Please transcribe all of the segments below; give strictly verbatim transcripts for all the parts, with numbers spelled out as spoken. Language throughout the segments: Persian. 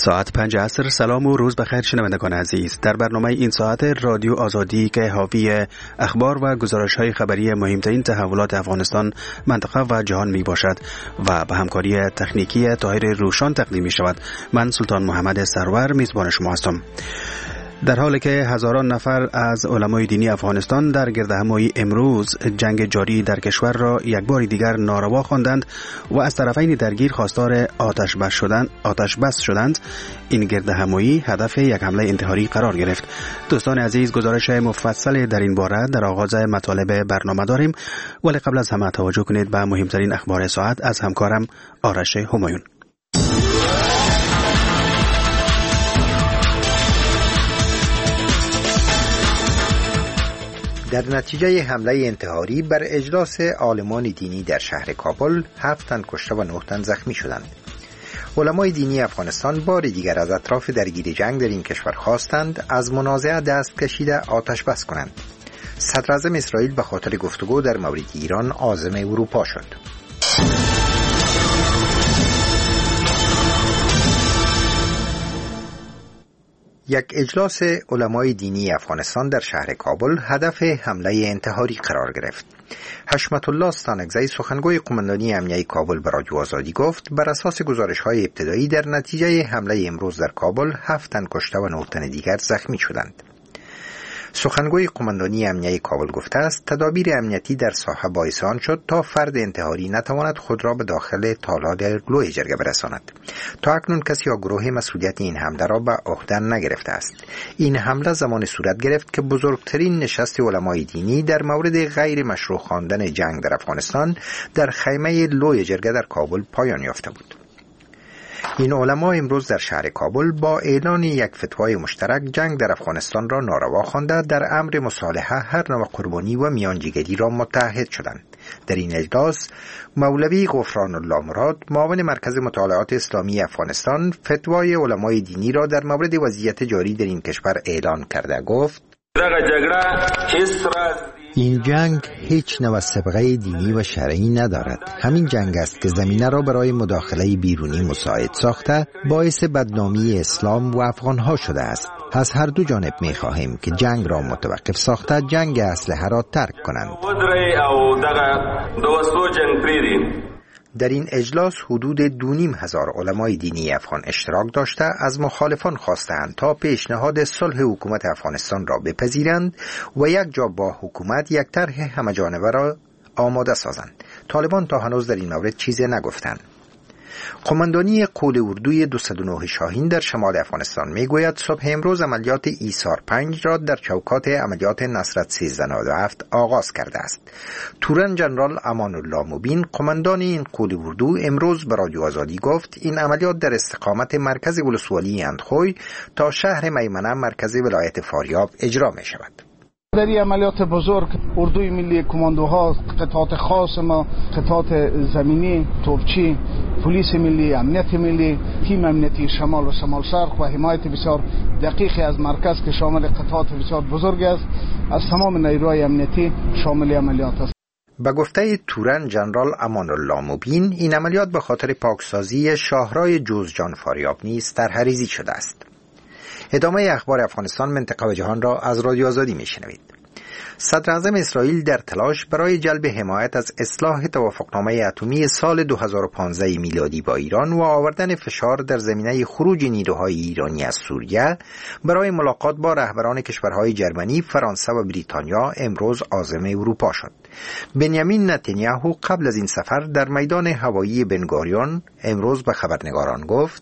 ساعت پنج عصر. سلام و روز بخیر شنوندگان عزیز. در برنامه این ساعت رادیو آزادی که حاوی اخبار و گزارش‌های خبری مهمترین تحولات افغانستان، منطقه و جهان می باشد و به همکاری تکنیکی طاهر روشان تقدیم می شود. من سلطان محمد سرور میزبان شما هستم. در حالی که هزاران نفر از علمای دینی افغانستان در گردهمایی امروز جنگ جاری در کشور را یک بار دیگر ناروا خواندند و از طرفین درگیر خواستار آتش بس شدند آتش بس شدند این گردهمایی هدف یک حمله انتحاری قرار گرفت. دوستان عزیز، گزارش مفصل در این باره در آغاز مطالب برنامه داریم، ولی قبل از همه توجه کنید به مهمترین اخبار ساعت از همکارم آرش همایون. در نتیجه حمله انتحاری بر اجلاس عالمان دینی در شهر کابل، هفت تن کشته و نه تن زخمی شدند. علمای دینی افغانستان بار دیگر از اطراف درگیر جنگ در این کشور خواستند از منازعه دست کشیده آتش بس کنند. صدر اعظم اسرائیل به خاطر گفتگو در مورد ایران عازم اروپا شد. یک اجلاس علمای دینی افغانستان در شهر کابل هدف حمله انتحاری قرار گرفت. حشمت الله ستانکزی، سخنگوی قماندانی امنیه کابل، به رادیو آزادی گفت بر اساس گزارش‌های ابتدایی در نتیجه حمله امروز در کابل هفت تن کشته و نه تن دیگر زخمی شدند. سخنگوی قماندانی امنیه کابل گفته است تدابیر امنیتی در ساحه باعث آن شد تا فرد انتحاری نتواند خود را به داخل تالار لوی جرگه برساند. تا اکنون کسی یا گروه مسئولیت این حمله را به عهده نگرفته است. این حمله زمان صورت گرفت که بزرگترین نشست علمای دینی در مورد غیر مشروع خواندن جنگ در افغانستان در خیمه لوی جرگه در کابل پایان یافته بود. این علما امروز در شهر کابل با اعلان یک فتوای مشترک جنگ در افغانستان را ناروا خوانده در امر مصالحه هر نوع قربانی و میانجیگری را متحد شدند. در این اجلاس مولوی غفران الله مراد، معاون مرکز مطالعات اسلامی افغانستان، فتوای علمای دینی را در مورد وضعیت جاری در این کشور اعلان کرده گفت این جنگ هیچ نوع سابقه دینی و شرعی ندارد. همین جنگ است که زمینه را برای مداخله بیرونی مساعد ساخته باعث بدنامی اسلام و افغانها شده است. از هر دو جانب می خواهیم که جنگ را متوقف ساخته جنگ اسلحه را ترک کنند. در این اجلاس حدود دو نیم هزار علمای دینی افغان اشتراک داشته از مخالفان خواستند تا پیشنهاد صلح حکومت افغانستان را بپذیرند و یک جا با حکومت یک طرح همه‌جانبه را آماده سازند. طالبان تا هنوز در این مورد چیزی نگفتند. قماندانی قول اردوی دویست و نه شاهین در شمال افغانستان میگوید صبح امروز عملیات ایثار پنج را در چوکات عملیات نصرت سیزده نود و هفت آغاز کرده است. تورن جنرال امان الله مبین، قماندان این قول اردو، امروز به رادیو آزادی گفت این عملیات در استقامت مرکز ولسوالی اندخوی تا شهر میمنه مرکز ولایت فاریاب اجرا می شود. در این عملیات بزرگ اردوی ملی کماندوها، قطعات خاص ما، قطعات زمینی، توپچی، پلیس ملی، امنیت ملی، تیم امنیتی شمال و شمال شرق و حمایت بسیار دقیقی از مرکز که شامل قطعات بسیار بزرگ است از تمام نیروهای امنیتی شامل عملیات است. به گفته تورن جنرال امان الله مبین، این عملیات به خاطر پاکسازی شاهرای جوزجان فاریاب نیز طرح‌ریزی شده است. ادامه اخبار افغانستان، منطقه و جهان را از رادیو آزادی میشنوید. صدر اعظم اسرائیل در تلاش برای جلب حمایت از اصلاح توافقنامه اتمی سال دو هزار و پانزده میلادی با ایران و آوردن فشار در زمینه خروج نیروهای ایرانی از سوریه برای ملاقات با رهبران کشورهای جرمنی، فرانسه و بریتانیا امروز عازم اروپا شد. بنیامین نتانیاهو قبل از این سفر در میدان هوایی بنگوریون امروز به خبرنگاران گفت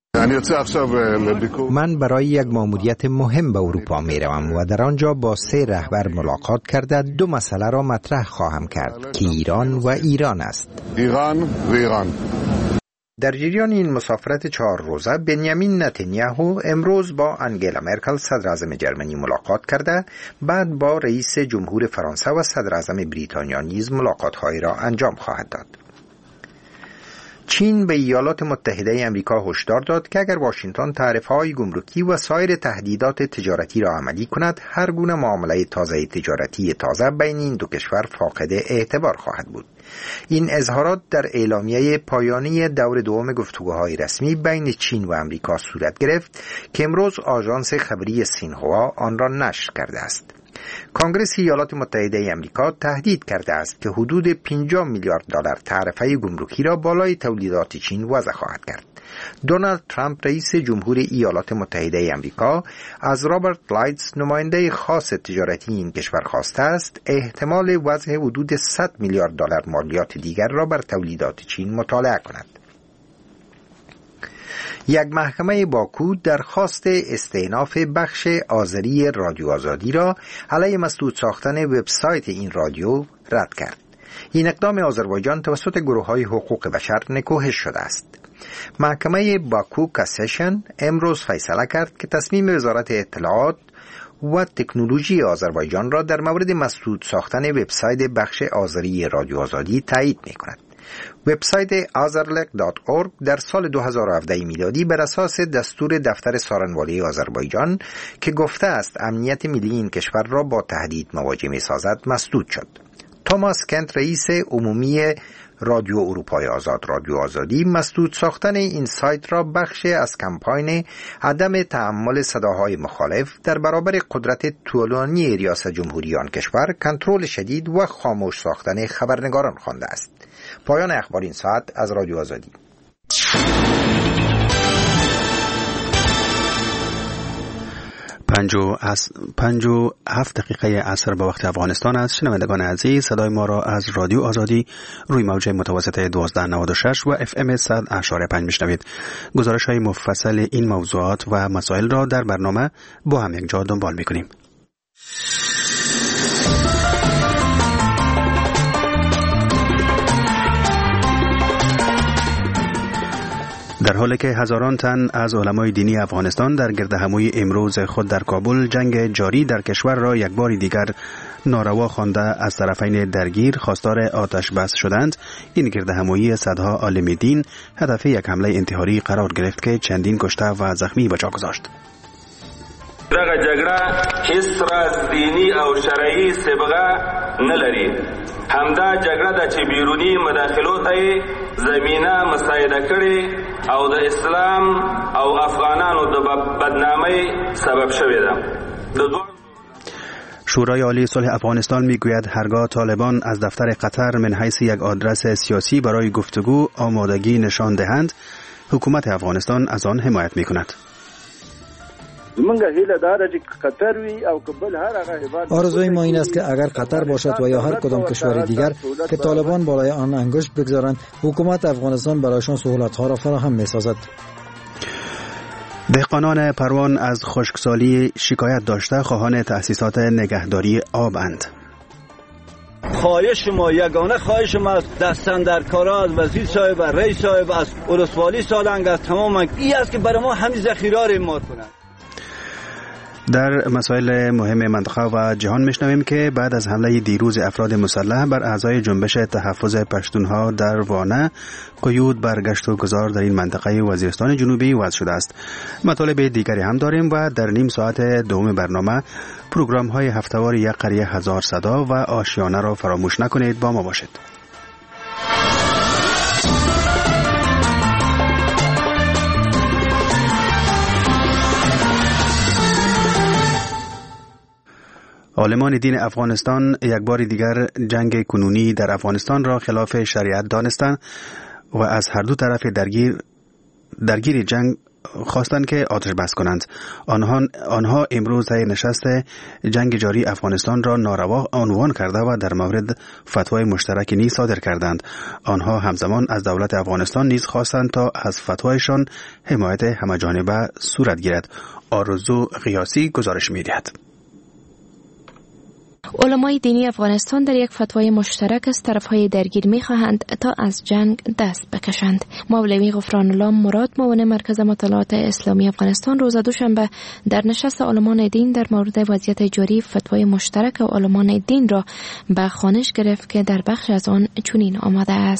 من برای یک ماموریت مهم به اروپا می روم و در آنجا با سه رهبر ملاقات کرده دو مسئله را مطرح خواهم کرد که ایران و ایران است. ایران و ایران. در جریان این مسافرت چهار روزه بنیامین نتانیاهو امروز با انگلا مرکل صدر اعظم جرمنی ملاقات کرده، بعد با رئیس جمهور فرانسه و صدر اعظم بریتانیا نیز ملاقات‌هایی را انجام خواهد داد. چین به ایالات متحده آمریکا هشدار داد که اگر واشنگتن تعرفه‌های گمرکی و سایر تهدیدات تجارتی را عملی کند، هر گونه معامله تازه تجارتی تازه بین این دو کشور فاقد اعتبار خواهد بود. این اظهارات در اعلامیه پایانی دور دوم گفتگوهای رسمی بین چین و آمریکا صورت گرفت که امروز آژانس خبری سینهوا آن را نشر کرده است. کنگره ایالات متحده آمریکا تهدید کرده است که حدود پنجاه میلیارد دلار تعرفه گمرکی را بالای تولیدات چین وضع خواهد کرد. دونالد ترامپ رئیس جمهور ایالات متحده آمریکا از رابرت لایتز نماینده خاص تجارتی این کشور خواسته است احتمال وضع حدود صد میلیارد دلار مالیات دیگر را بر تولیدات چین مطالعه کند. یک محکمه باکو درخواست استئناف بخش آذری رادیو آزادی را علیه مسدود ساختن وبسایت این رادیو رد کرد. این اقدام آذربایجان توسط گروه‌های حقوق بشر نکوهش شده است. محکمه باکو کاسیشن امروز فیصله کرد که تصمیم وزارت اطلاعات و تکنولوژی آذربایجان را در مورد مسدود ساختن وبسایت بخش آذری رادیو آزادی تایید می‌کند. وبسایت azerlek دات org در سال دو هزار و هفده میلادی بر اساس دستور دفتر سارنوالی آذربایجان که گفته است امنیت ملی این کشور را با تهدید مواجه می‌سازد مسدود شد. توماس کنت رئیس عمومی رادیو اروپای آزاد رادیو آزادی مسدود ساختن این سایت را بخش از کمپاین عدم تحمل صداهای مخالف در برابر قدرت طولانی ریاست جمهوری آن کشور، کنترل شدید و خاموش ساختن خبرنگاران خوانده است. پایان اخبار این ساعت از رادیو آزادی. پنج و, از... پنج و هفت دقیقه عصر به وقت افغانستان است. شنوندگان عزیز، صدای ما را از رادیو آزادی روی موج متوسط دوازده نود و شش و اف ام صد اشاره پنج میشنوید. گزارش های مفصل این موضوعات و مسائل را در برنامه با هم یک جا دنبال میکنیم. در حالی که هزاران تن از علمای دینی افغانستان در گردهمایی امروز خود در کابل جنگ جاری در کشور را یک بار دیگر ناروا خوانده از طرفین درگیر خواستار آتش بس شدند، این گردهمایی صدها عالم دین هدف یک حمله انتحاری قرار گرفت که چندین کشته و زخمی به جا گذاشت. دغه جګړه هیڅ راز دینی او شرعي سبغه نه لري. همدا جګړه د چې بیرونی مداخلو ته زمينه مساعده کړي او د اسلام او افغانانو د بدنامۍ سبب شوې ده. شورای عالی صلح افغانستان میگوید هرگاه طالبان از دفتر قطر من حیث یک آدرس سیاسی برای گفتگو آمادگی نشان دهند، حکومت افغانستان از آن حمایت میکند. آرزوی ما این است که اگر قطر باشد و یا هر کدام کشور دیگر که طالبان بالای آن انگشت بگذارند، حکومت افغانستان برایشان سهولت‌ها را فراهم می‌سازد. دهقانان پروان از خشکسالی شکایت داشته خواهان تأسیسات نگهداری آبند. خواهش ما یگانه خواهش ما دستن در کارا از وزیر صاحب و رئیس صاحب از ولسوالی سالنگ از تمام این است که برای ما همین ذخیره را امار کنند. در مسائل مهم منطقه و جهان میشنویم که بعد از حمله دیروز افراد مسلح بر اعضای جنبش تحفظ پشتونها در وانه، قیود بر گشت و گذار در این منطقه وزیرستان جنوبی وضع شده است. مطالب دیگری هم داریم و در نیم ساعت دوم برنامه پروگرام های هفته‌وار یک قریه هزار صدا و آشیانه را فراموش نکنید، با ما باشید. عالمان دین افغانستان یک بار دیگر جنگ کنونی در افغانستان را خلاف شریعت دانستند و از هر دو طرف درگیر درگیر جنگ خواستند که آتش بس کنند. آنها آنها امروز طی نشست جنگ جاری افغانستان را ناروا عنوان کرده و در مورد فتوای مشترک نیز صادر کردند. آنها همزمان از دولت افغانستان نیز خواستند تا از فتوایشان حمایت همه‌جانبه صورت گیرد. آرزو قیاسی گزارش می‌دهد. علمای دینی افغانستان در یک فتوای مشترک از طرفهای درگیر می‌خواهند تا از جنگ دست بکشند. مولوی غفران الله مراد، معاون مرکز مطالعات اسلامی افغانستان، روز دوشنبه در نشست علمان دین در مورد وضعیت جاری فتوای مشترک و علمان دین را به خوانش گرفت که در بخش از آن چنین آمده است: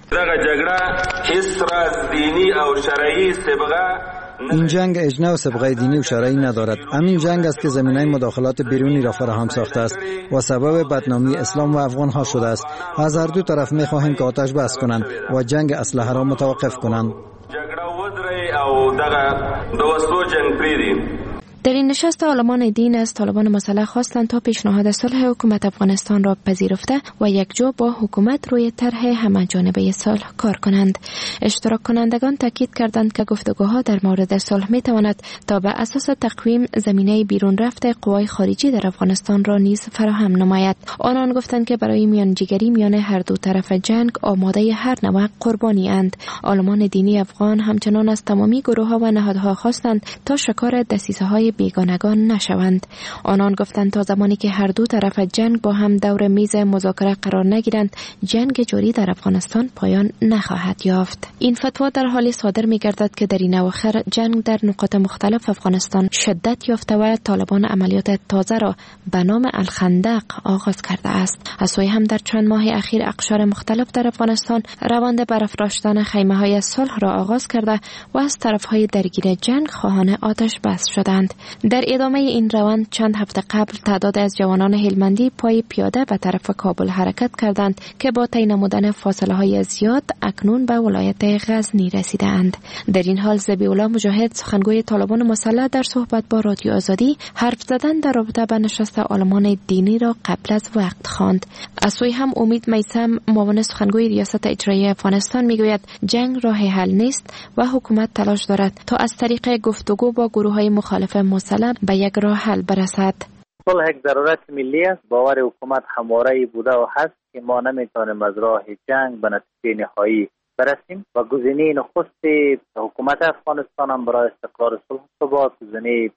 دغه جګړه هیڅ راز دینی او شرعی سابقه این جنگ اجنه و سابقه دینی و شرعی ندارد. همین جنگ است که زمینه مداخلات بیرونی را فراهم ساخته است و سبب بدنامی اسلام و افغان ها شده است. از هر دو طرف می خواهیم که آتش بس کنند و جنگ اسلحه را متوقف کنند. جګړه ودرې او دغه د وسلو جنگ پرېږدي. در این نشست عالمان دین از طالبان مسلح خواستند تا پیشنهاد صلح حکومت افغانستان را پذیرفته و یکجا با حکومت روی طرح همه‌جانبه صلح کار کنند. اشتراک کنندگان تاکید کردند که گفتگوها در مورد صلح می تواند تا به اساس تقویم زمینه بیرون رفته قوای خارجی در افغانستان را نیز فراهم نماید. آنان گفتند که برای میانجیگری میان هر دو طرف جنگ آماده هر نوع قربانی اند. عالمان دینی افغان همچنان از تمامی گروه‌ها و نهادها خواستند تا شکار دسیسه‌های بیگانگان نشوند. آنان گفتند تا زمانی که هر دو طرف جنگ با هم دور میز مذاکره قرار نگیرند، جنگ جاری در افغانستان پایان نخواهد یافت. این فتوا در حالی صادر می‌گردد که در این اواخر جنگ در نقاط مختلف افغانستان شدت یافته و طالبان عملیات تازه را به نام الخندق آغاز کرده است. از سوی هم در چند ماه اخیر اقشار مختلف در افغانستان روند برافراشتن خیمه‌های صلح را آغاز کرده و از طرف‌های درگیر جنگ خواهان آتش بس شدند. در ادامه این روند چند هفته قبل تعداد از جوانان هلمندی پای پیاده به طرف کابل حرکت کردند که با طی نمودن فاصله های زیاد اکنون به ولایت غزنی رسیدند. در این حال ذبیح‌الله مجاهد سخنگوی طالبان مسلح در صحبت با رادیو آزادی حرف زدن در رابطه با نشست عالمان دینی را قبل از وقت خواند. از سوی هم امید میثم معاون سخنگوی ریاست اجرایی افغانستان میگوید جنگ راه حل نیست و حکومت تلاش دارد تا از طریق گفتگو با گروه‌های مخالف مسلح به یک راه حل برسد. صلح یک ضرورت ملی است. باور حکومت همواره بوده و هست که ما نمیتونیم از راه جنگ به نتیجه نهایی برسیم و گزینه نخست حکومت افغانستان هم برای استقرار صلح و ثبات گزینه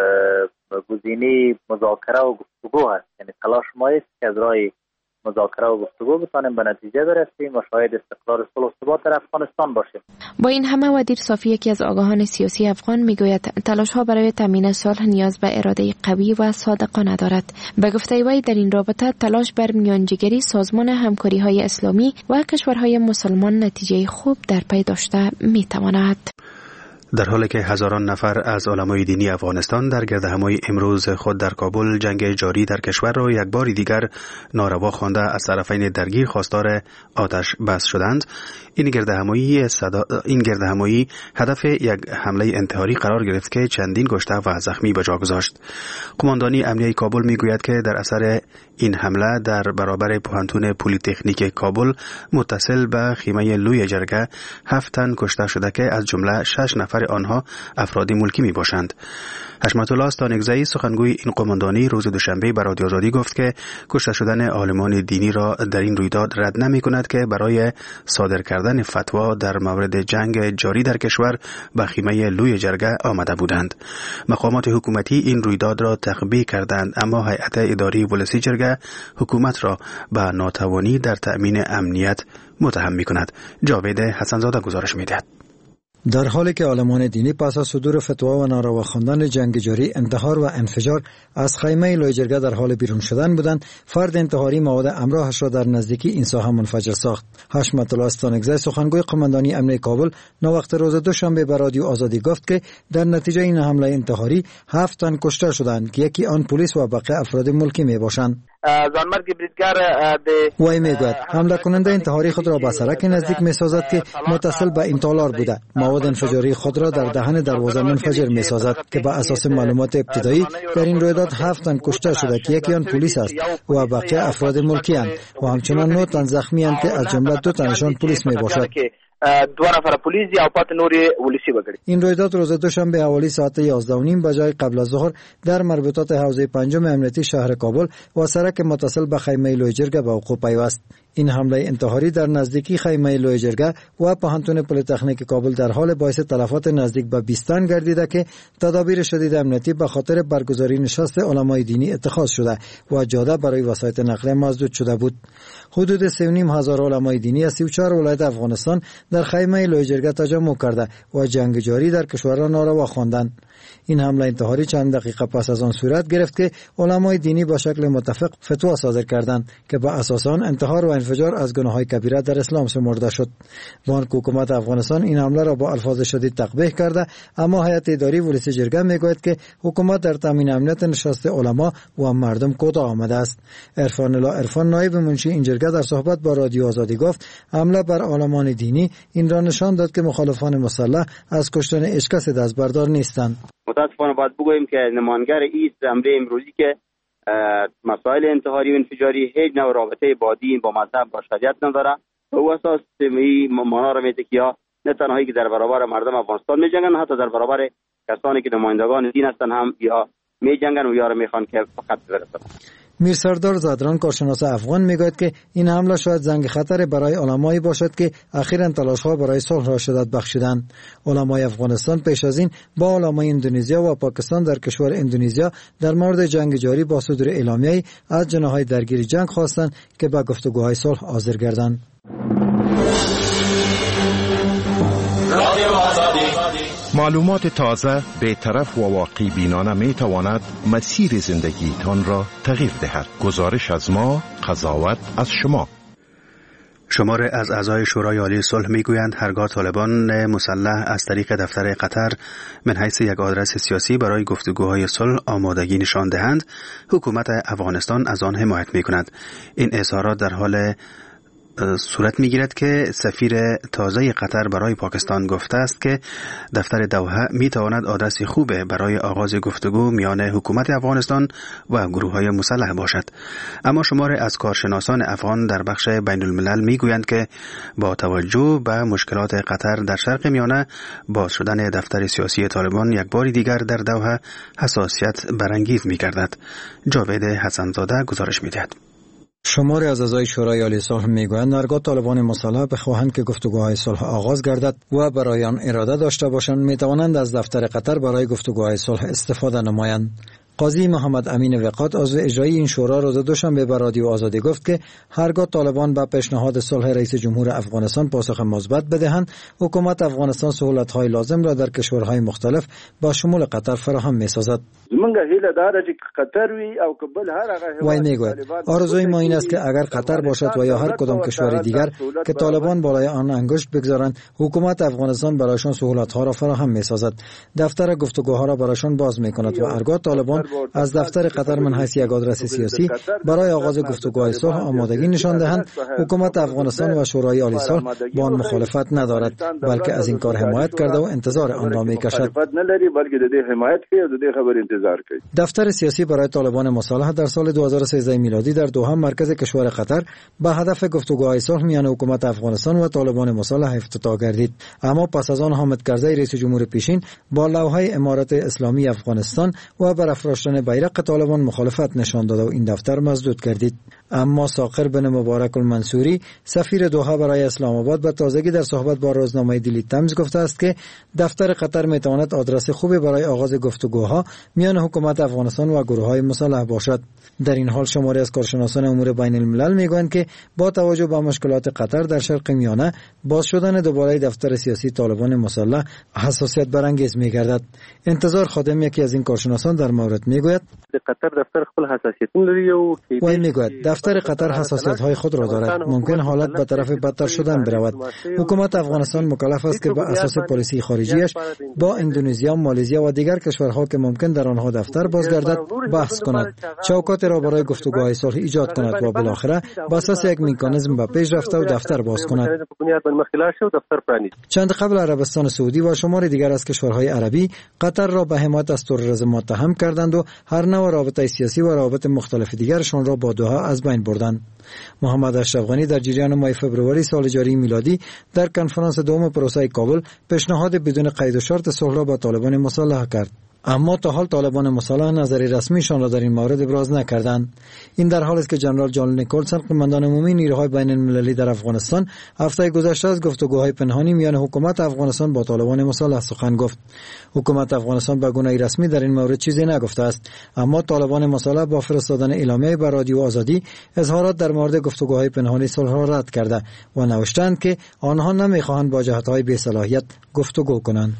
گزینه مذاکره و گفتگو هست. یعنی تلاش ما است که از راه مذاکره و گفتگو بتانیم به نتیجه برسیم و شاید استقرار صلح و ثبات در افغانستان باشیم. با این همه ودیر صافی یکی از آگاهان سیاسی افغان میگوید تلاش ها برای تامین صلح نیاز به اراده قوی و صادقانه دارد. به گفته وی در این رابطه تلاش بر میانجیگری سازمان همکاری های اسلامی و کشورهای مسلمان نتیجه خوب در پی داشته میتواند. در حالی که هزاران نفر از علمای دینی افغانستان در گردهمای امروز خود در کابل جنگ جاری در کشور را یک بار دیگر ناروا خوانده از طرفین درگیر خواستار آتش بس شدند، این گردهمایی صدا... این گردهمایی هدف یک حمله انتحاری قرار گرفت که چندین کشته و زخمی به جا گذاشت. قماندانی امنیه کابل میگوید که در اثر این حمله در برابر پوهنتون پلی‌تکنیک کابل متصل به خیمه لوی جرگه هفت تن کشته شده که از جمله شش نفر آنها افراد ملکی می باشند. حشمت الله استانگزئی سخنگوی این قماندانی روز دوشنبه به رادیو آزادی گفت که کشته شدن عالمان دینی را در این رویداد رد نمی کند که برای صادر کردن فتوا در مورد جنگ جاری در کشور به خیمه لوی جرگه آمده بودند. مقامات حکومتی این رویداد را تخبیه کردند، اما هیئت اداری ولسی جرگه حکومت را به ناتوانی در تأمین امنیت متهم می کند. جاوید حسنزاده گزارش می دهد. در حالی که عالمان دینی پس از صدور فتوا و ناروا خواندن جنگ جاری انتحار و انفجار از خیمه لوی جرگه در حال بیرون شدن بودند، فرد انتحاری مواد همراهش را در نزدیکی این ساحه منفجر ساخت. حشمت الله استانگزئی سخنگوی قماندانی امنیه کابل نوقت روز دوشنبه به رادیو آزادی گفت که در نتیجه این حمله انتحاری هفت تن کشته شدند که یکی آن پلیس و بقیه افراد ملکی می باشند. وی میگوید حمله کننده انتحاری خود را به سرک نزدیک می سازد که متصل به این تالار بوده. مواد انفجاری خود را در دهن دروازه منفجر می سازد که به اساس معلومات ابتدایی در این رویداد هفت تن کشته شده که یکی آن پلیس است و بقیه افراد ملکی اند و همچنان نه تن زخمی اند که از جمله دو تنشان پلیس می باشد. دو نفر پلیس یا پات نوری ولسی وګړي. این رویداد روز دوشنبه حوالی ساعت یازده و نیم بجای قبل از ظهر در مربوطات حوزه پنجم امنیتی شهر کابل و سرک متصل به خیمه لوی جرگه به وقوع پیوست. این حمله انتحاری در نزدیکی خیمه لوی جرگه و پوهنتون پلی‌تکنیک کابل در حال باعث تلفات نزدیک به بیست تن گردیده که تدابیر شدید امنیتی به خاطر برگزاری نشست علمای دینی اتخاذ شده و جاده برای وسایط نقلیه مسدود شده بود. حدود سه و نیم هزار علمای دینی از سی و چهار ولایت افغانستان در خیمه لوی جرگه تجمع کرده و جنگ جاری در کشور را ناروا خواندند. این حمله انتحاری چند دقیقه پس از آن صورت گرفت که علمای دینی با شکل متفق فتوا صادر کردند که به اساس آن انتحار و انفجار از گناه‌های کبیره در اسلام شمرده شد. وان حکومت افغانستان این حمله را با الفاظ شدید تقبیح کرده، اما هیئت اداری ولسی جرگه میگوید که حکومت در تامین امنیت نشست علما و مردم کوتاه آمده است. عرفان الله عرفان نایب منشی این جرگه در صحبت با رادیو آزادی گفت حمله بر عالمان دینی این را نشان داد که مخالفان مسلح از کشتن هیچ کس دست بردار نیستند. متاسفانه باید بگوییم که نماینگر این حمله امروزی که مسائل انتحاری و انفجاری هیچ نوع رابطه با دین، با مذهب، با شریعت نداره. به او اساس این معنا را میده که یا نه تنهایی که در برابر مردم افغانستان میجنگن، حتی در برابر کسانی که نمایندگان دین هستن هم یا میجنگن و یا را میخوان که فقط برسن. میر سردار زادران کارشناس افغان میگوید که این حمله شاید زنگ خطر برای علمایی باشد که اخیراً تلاش‌ها برای صلح را شدت بخشیدند. علمای افغانستان پیش از این با علمای اندونزیا و پاکستان در کشور اندونزیا در مورد جنگ جاری با صدور اعلامیه‌ای از جناح‌های درگیر جنگ خواستند که به گفتگوهای صلح حاضر گردند. معلومات تازه، بی‌طرف و واقعی بینانه می تواند مسیر زندگیتان را تغییر دهد. گزارش از ما، قضاوت از شما. شماره از اعضای شورای عالی صلح میگویند هرگاه طالبان مسلح از طریق دفتر قطر من حیث یک آدرس سیاسی برای گفتگوهای صلح آمادگی نشان دهند، حکومت افغانستان از آن حمایت میکند. این اظهارات در حال صورت میگیرد که سفیر تازه قطر برای پاکستان گفته است که دفتر دوحه میتواند آدرسی خوبه برای آغاز گفتگو میان حکومت افغانستان و گروه‌های مسلح باشد. اما شماری از کارشناسان افغان در بخش بین الملل میگویند که با توجه به مشکلات قطر در شرق میانه، باز شدن دفتر سیاسی طالبان یک بار دیگر در دوحه حساسیت برانگیز میگردد. جاوید حسنزاده گزارش میدهد. شماری از اعضای شورای عالی صلح میگویند هرگاه طالبان مسلح بخواهند که گفتگوهای صلح آغاز گردد و برای آن اراده داشته باشند، میتوانند از دفتر قطر برای گفتگوهای صلح استفاده نمایند. قاضی محمد امین وقات عضو اجرایی این شورا روز دوشنبه به رادیو آزادی گفت که هرگاه طالبان به پیشنهاد صلح رئیس جمهور افغانستان پاسخ مثبت بدهند، حکومت افغانستان سهولت‌های لازم را در کشورهای مختلف با شمول قطر فراهم می‌سازد. وی میگوید آرزوی ما این است که اگر قطر باشد و یا هر کدام کشور دیگر که طالبان بالای آن انگشت بگذارند، حکومت افغانستان برایشان سهولت‌ها را فراهم می‌سازد، دفتر گفتگوها را برایشان باز می‌کند و هرگاه طالبان از دفتر قطر من حیث یک آدرس سیاسی برای آغاز گفتگوهای صلح آمادگی نشان دهند، حکومت افغانستان و شورای عالی صلح با آن مخالفت ندارد، بلکه از این کار حمایت کرده و انتظار آن را می‌کشد. دفتر سیاسی برای طالبان مسلح در سال دو هزار و سیزده میلادی در دوحه مرکز کشور قطر به هدف گفتگوهای صلح میان حکومت افغانستان و طالبان مسلح افتتاح گردید. اما پس از آن حامد کرزی رئیس جمهور پیشین با لوحه امارت اسلامی افغانستان و برافراشتن بیرق طالبان مخالفت نشان داد و این دفتر مسدود گردید. اما ساقر بن مبارک المنصوری سفیر دوحه برای اسلام آباد به تازگی در صحبت با روزنامه دیلی تایمز گفته است که دفتر قطر میتواند آدرس خوبی برای آغاز گفتگوها میان حکومت افغانستان و گروه‌های مسلح باشد. در این حال شماری از کارشناسان امور بین الملل میگویند که با توجه به مشکلات قطر در شرق میانه، باز شدن دوباره دفتر سیاسی طالبان مسلح حساسیت برانگیز میگردد. انتظار خادم یکی از این کارشناسان در مورد میگوید قطر دفتر خپل حساسیتونه لري او وی میگوید دفتر قطر حساسیت‌های خود را دارد، ممکن حالت به طرف بدتر شدن برود. حکومت افغانستان مکلف است که به اساس پالیسی خارجیش با اندونزیا، مالزیا و دیگر کشورها که ممکن در آنها دفتر بازگردد بحث کند، چوکات را برای گفتگوهای صلح ایجاد کند و بالاخره به اساس یک مکانیزم به پیش رفته و دفتر باز کند. چند قبل عربستان سعودی و شمار دیگر از کشورهای عربی قطر را به حمایت از تروریسم متهم کردند و هر نوع رابطه سیاسی و روابط مختلف دیگرشان را با دوحه از بین بردند. محمد اشرف غنی در جریان ماه فوریه سال جاری میلادی در کنفرانس دوم پروسه کابل پیشنهاد بدون قید و شرط صلح را با طالبان مسلح کرد. اما تا حال طالبان مسلح نظری رسمیشان را در این مورد ابراز نکردند. این در حالی است که جنرال جان نیکلسون قماندان عمومی نیروهای بین المللی در افغانستان هفته گذشته از گفتگوهای پنهانی میان حکومت افغانستان با طالبان مسلح سخن گفت. حکومت افغانستان به گونه رسمی در این مورد چیزی نگفته است، اما طالبان مسلح با فرستادن اعلامیه به رادیو آزادی اظهارات در مورد گفتگوهای پنهانی صلح را رد کرده و نوشتند که آنها نمیخواهند با جهت‌های بی‌صلاحیت گفتگو کنند.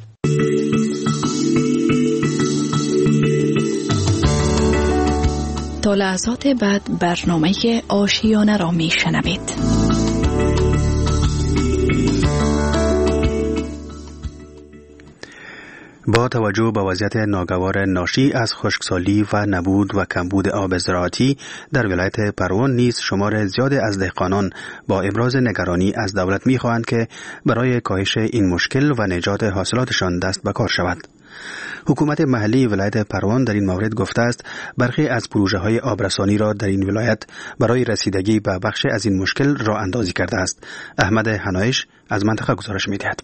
تا لحظات بعد برنامه آشیانه را می شنوید. با توجه به وضعیت ناگوار ناشی از خشکسالی و نبود و کمبود آب زراعتی در ولایت پروان نیز شمار زیاد از دهقانان با ابراز نگرانی از دولت می‌خواهند که برای کاهش این مشکل و نجات حاصلاتشان دست به کار شود. حکومت محلی ولایت پروان در این مورد گفته است برخی از پروژه‌های آبرسانی را در این ولایت برای رسیدگی به بخش از این مشکل راه اندازی کرده است. احمد حنایش از منطقه گزارش می‌دهد.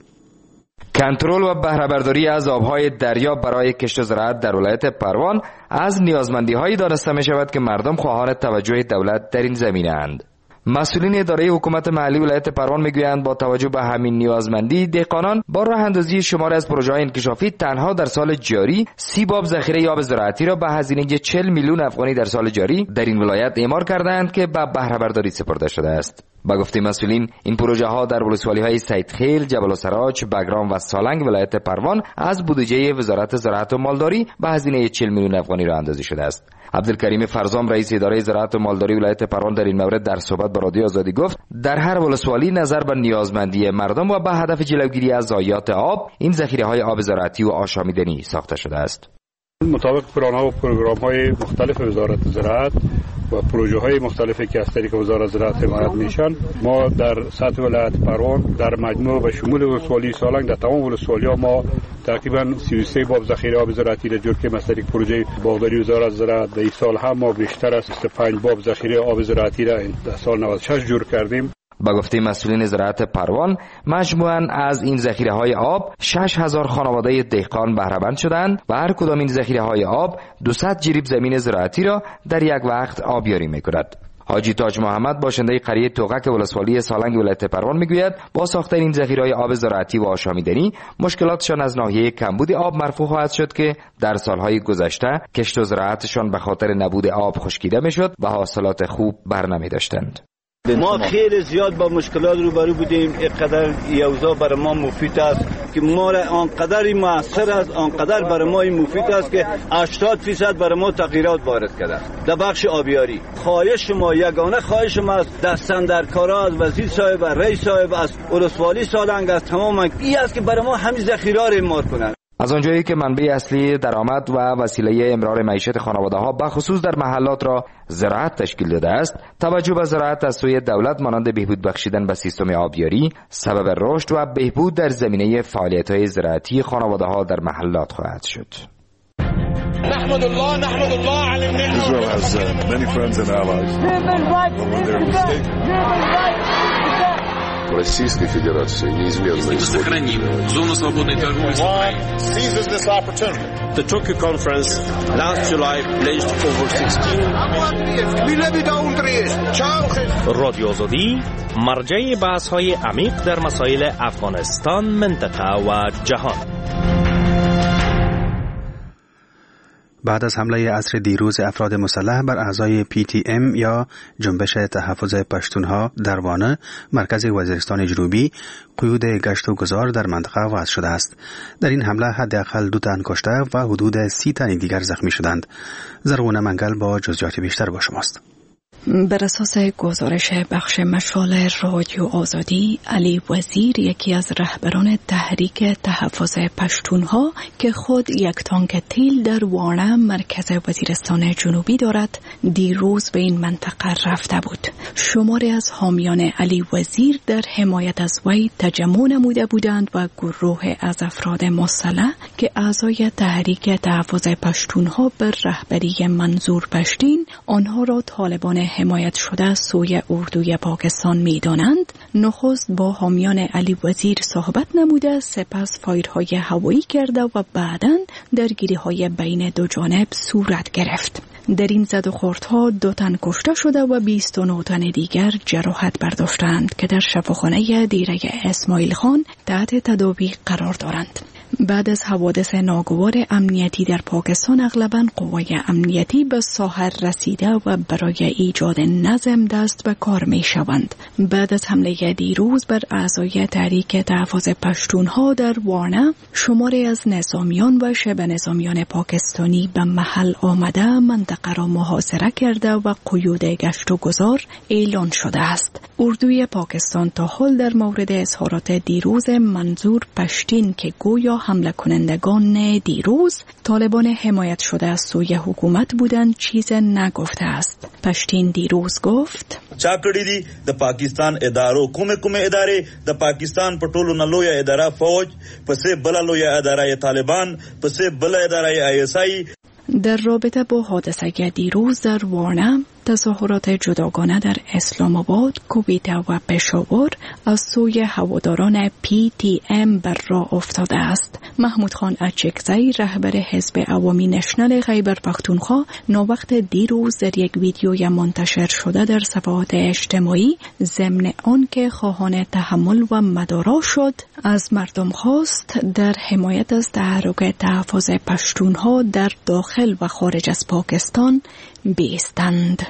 کنترل و بهره برداری از آبهای دریا برای کشت و زراعت در ولایت پروان از نیازمندی‌هایی دانسته می‌شود که مردم خواهان توجه دولت در این زمینه اند. مسئولین اداره حکومت محلی ولایت پروان میگویند با توجه به همین نیازمندی دهقانان با راه اندازی شمار از پروژه‌های انکشافی تنها در سال جاری سی باب ذخیره آب زراعتی را به هزینه چهل میلیون افغانی در سال جاری در این ولایت اعمار کردند که به بهره برداری سپرده شده است. با گفته مسئولین این پروژه ها در ولسوالی‌های سیدخیل، جبل السراج، بگرام و سالنگ ولایت پروان از بودجه وزارت زراعت و مالداری به هزینه چهل میلیون افغانی را اندازی شده است. عبدالکریم فرزام رئیس اداره زراعت و مالداری ولایت پروان در این مورد در صحبت با رادیو آزادی گفت در هر ولسوالی نظر به نیازمندی مردم و به هدف جلوگیری از ضایعات آب این ذخیره‌های آب زراعتی و آشامیدنی ساخته شده است. مطابق پلان‌ها و پروگرام‌های مختلف وزارت زراعت و پروژه‌های مختلفی که از طریق وزارت زراعت حمایت میشن، ما در سطح ولایت پروان در مجموع و شمول ولسوالی سالنگ در تمام ولسوالی‌ها ما تقریبا سی و سه باب ذخیره آب زراعتی را جور کردیم از طریق پروژه باغداری وزارت زراعت. در این سال هم ما بیشتر از بیست و پنج باب ذخیره آب زراعتی را در سال نود و شش جور کردیم. با گفته مسئولین زراعت پروان مجموعاً از این ذخیره های آب شش هزار خانواده دهقان بهره مند شدند و هر کدام این ذخیره های آب دویست جریب زمین زراعتی را در یک وقت آبیاری می‌کند. حاجی تاج محمد باشنده قریه توغک ولسوالی سالنگ ولایت پروان میگوید با ساختن این ذخیره‌های آب زراعتی و آشامیدنی مشکلاتشان از ناحیه کمبود آب مرفوع خواهد شد که در سالهای گذشته کشت و زراعتشان به خاطر نبود آب خشکیده میشد و حاصلات خوب برنمی داشتند. ما خیلی زیاد با مشکلات روبرو بودیم. اینقدر یوزا برای ما مفید است که ما را آنقدر موثر است، آنقدر برای ما این مفید است که هشتاد درصد برای ما تغییرات وارد کرده در بخش آبیاری. خواهش ما یگانه خواهش ما است دستن در کارا از وزیر صاحب و رئیس صاحب از ولسوالی سالنگ از تمام این است که برای ما همین ذخیره را اعمار کنند. از آنجایی که منبع اصلی درآمد و وسیله امرار معیشت خانواده‌ها به خصوص در محلات را زراعت تشکیل داده است، توجه به زراعت از سوی دولت مانند بهبود بخشیدن به سیستم آبیاری سبب رشد و بهبود در زمینه فعالیت‌های زراعتی خانواده‌ها در محلات خواهد شد. نحمد الله نحمد الله على النعمة. Israel has uh, many friends and allies. Российской Федерации неизменно сохраним зону свободной торговли с Украиной. Seizes this opportunity. The Tokyo conference last July pledged over sixteen. رادیو آزادی مرجع بحث‌های عمیق در مسائل افغانستان، منطقه و جهان. بعد از حمله عصر دیروز افراد مسلح بر اعضای پی تی ام یا جنبش تحفظ پشتونها در وانه مرکز وزیرستان جنوبی، قیود گشت و گذار در منطقه وضع شده است. در این حمله حداقل دو تن کشته و حدود سی تن دیگر زخمی شدند. زرغونه منگل با جزئیات بیشتر با شماست. بر اساس گزارش بخش مشال رادیو آزادی، علی وزیر یکی از رهبران تحریک تحفظ پشتونها که خود یک تانک تیل در وانه مرکز وزیرستان جنوبی دارد، دیروز به این منطقه رفته بود. شماری از حامیان علی وزیر در حمایت از وی تجمع نموده بودند و گروه از افراد مسلح که اعضای تحریک تحفظ پشتونها بر رهبری منظور پشتین آنها را طالبان حمایت شده سوی اردوی پاکستان می‌دانند، نخست با حامیان علی وزیر صحبت نموده، سپس فایرهای هوایی کرده و بعداً درگیری‌های بین دو جانب صورت گرفت. در این زد و خوردها دو تن کشته شده و بیست و نه تن دیگر جراحت برداشتند که در شفاخانه دیره اسماعیل خان تحت تداوی قرار دارند. بعد از حوادث ناگوار امنیتی در پاکستان اغلباً قوای امنیتی به ساحل رسیده و برای ایجاد نظم دست به کار می شوند. بعد از حمله دیروز بر اعضای تحریک تحفظ پشتونها در وارنا، شماری از نظامیان و شبه نظامیان پاکستانی به محل آمده منطقه را محاصره کرده و قیود گشت و گذار اعلان شده است. اردوی پاکستان تا حال در مورد اظهارات دیروز منظور پشتین که گویا حمله کنندگان دیروز طالبان حمایت شده از سوی حکومت بودند چیز نگفته است. پشتین دیروز گفت: چا کړی دي د پاکستان ادارو کومه کومه ادارې د پاکستان په ټولو نه لویه اداره فوج، پسې بله لویه اداره طالبان، پسې بله اداره آی اس آی. در رابطه با حادثه دیروز در وارنا، تظاهرات جداگانه در اسلام آباد، کویت و پشاور از سوی هواداران پی تی ام بر راه افتاده است. محمود خان اچکزی، رهبر حزب عوامی نشنل خیبر پختونخوا، ناوقت دیروز در یک ویدیوی منتشر شده در صفحات اجتماعی ضمن آن که خواهان تحمل و مدارا شد، از مردم خواست در حمایت از تحرک تحفظ پشتونها در داخل و خارج از پاکستان بیستند.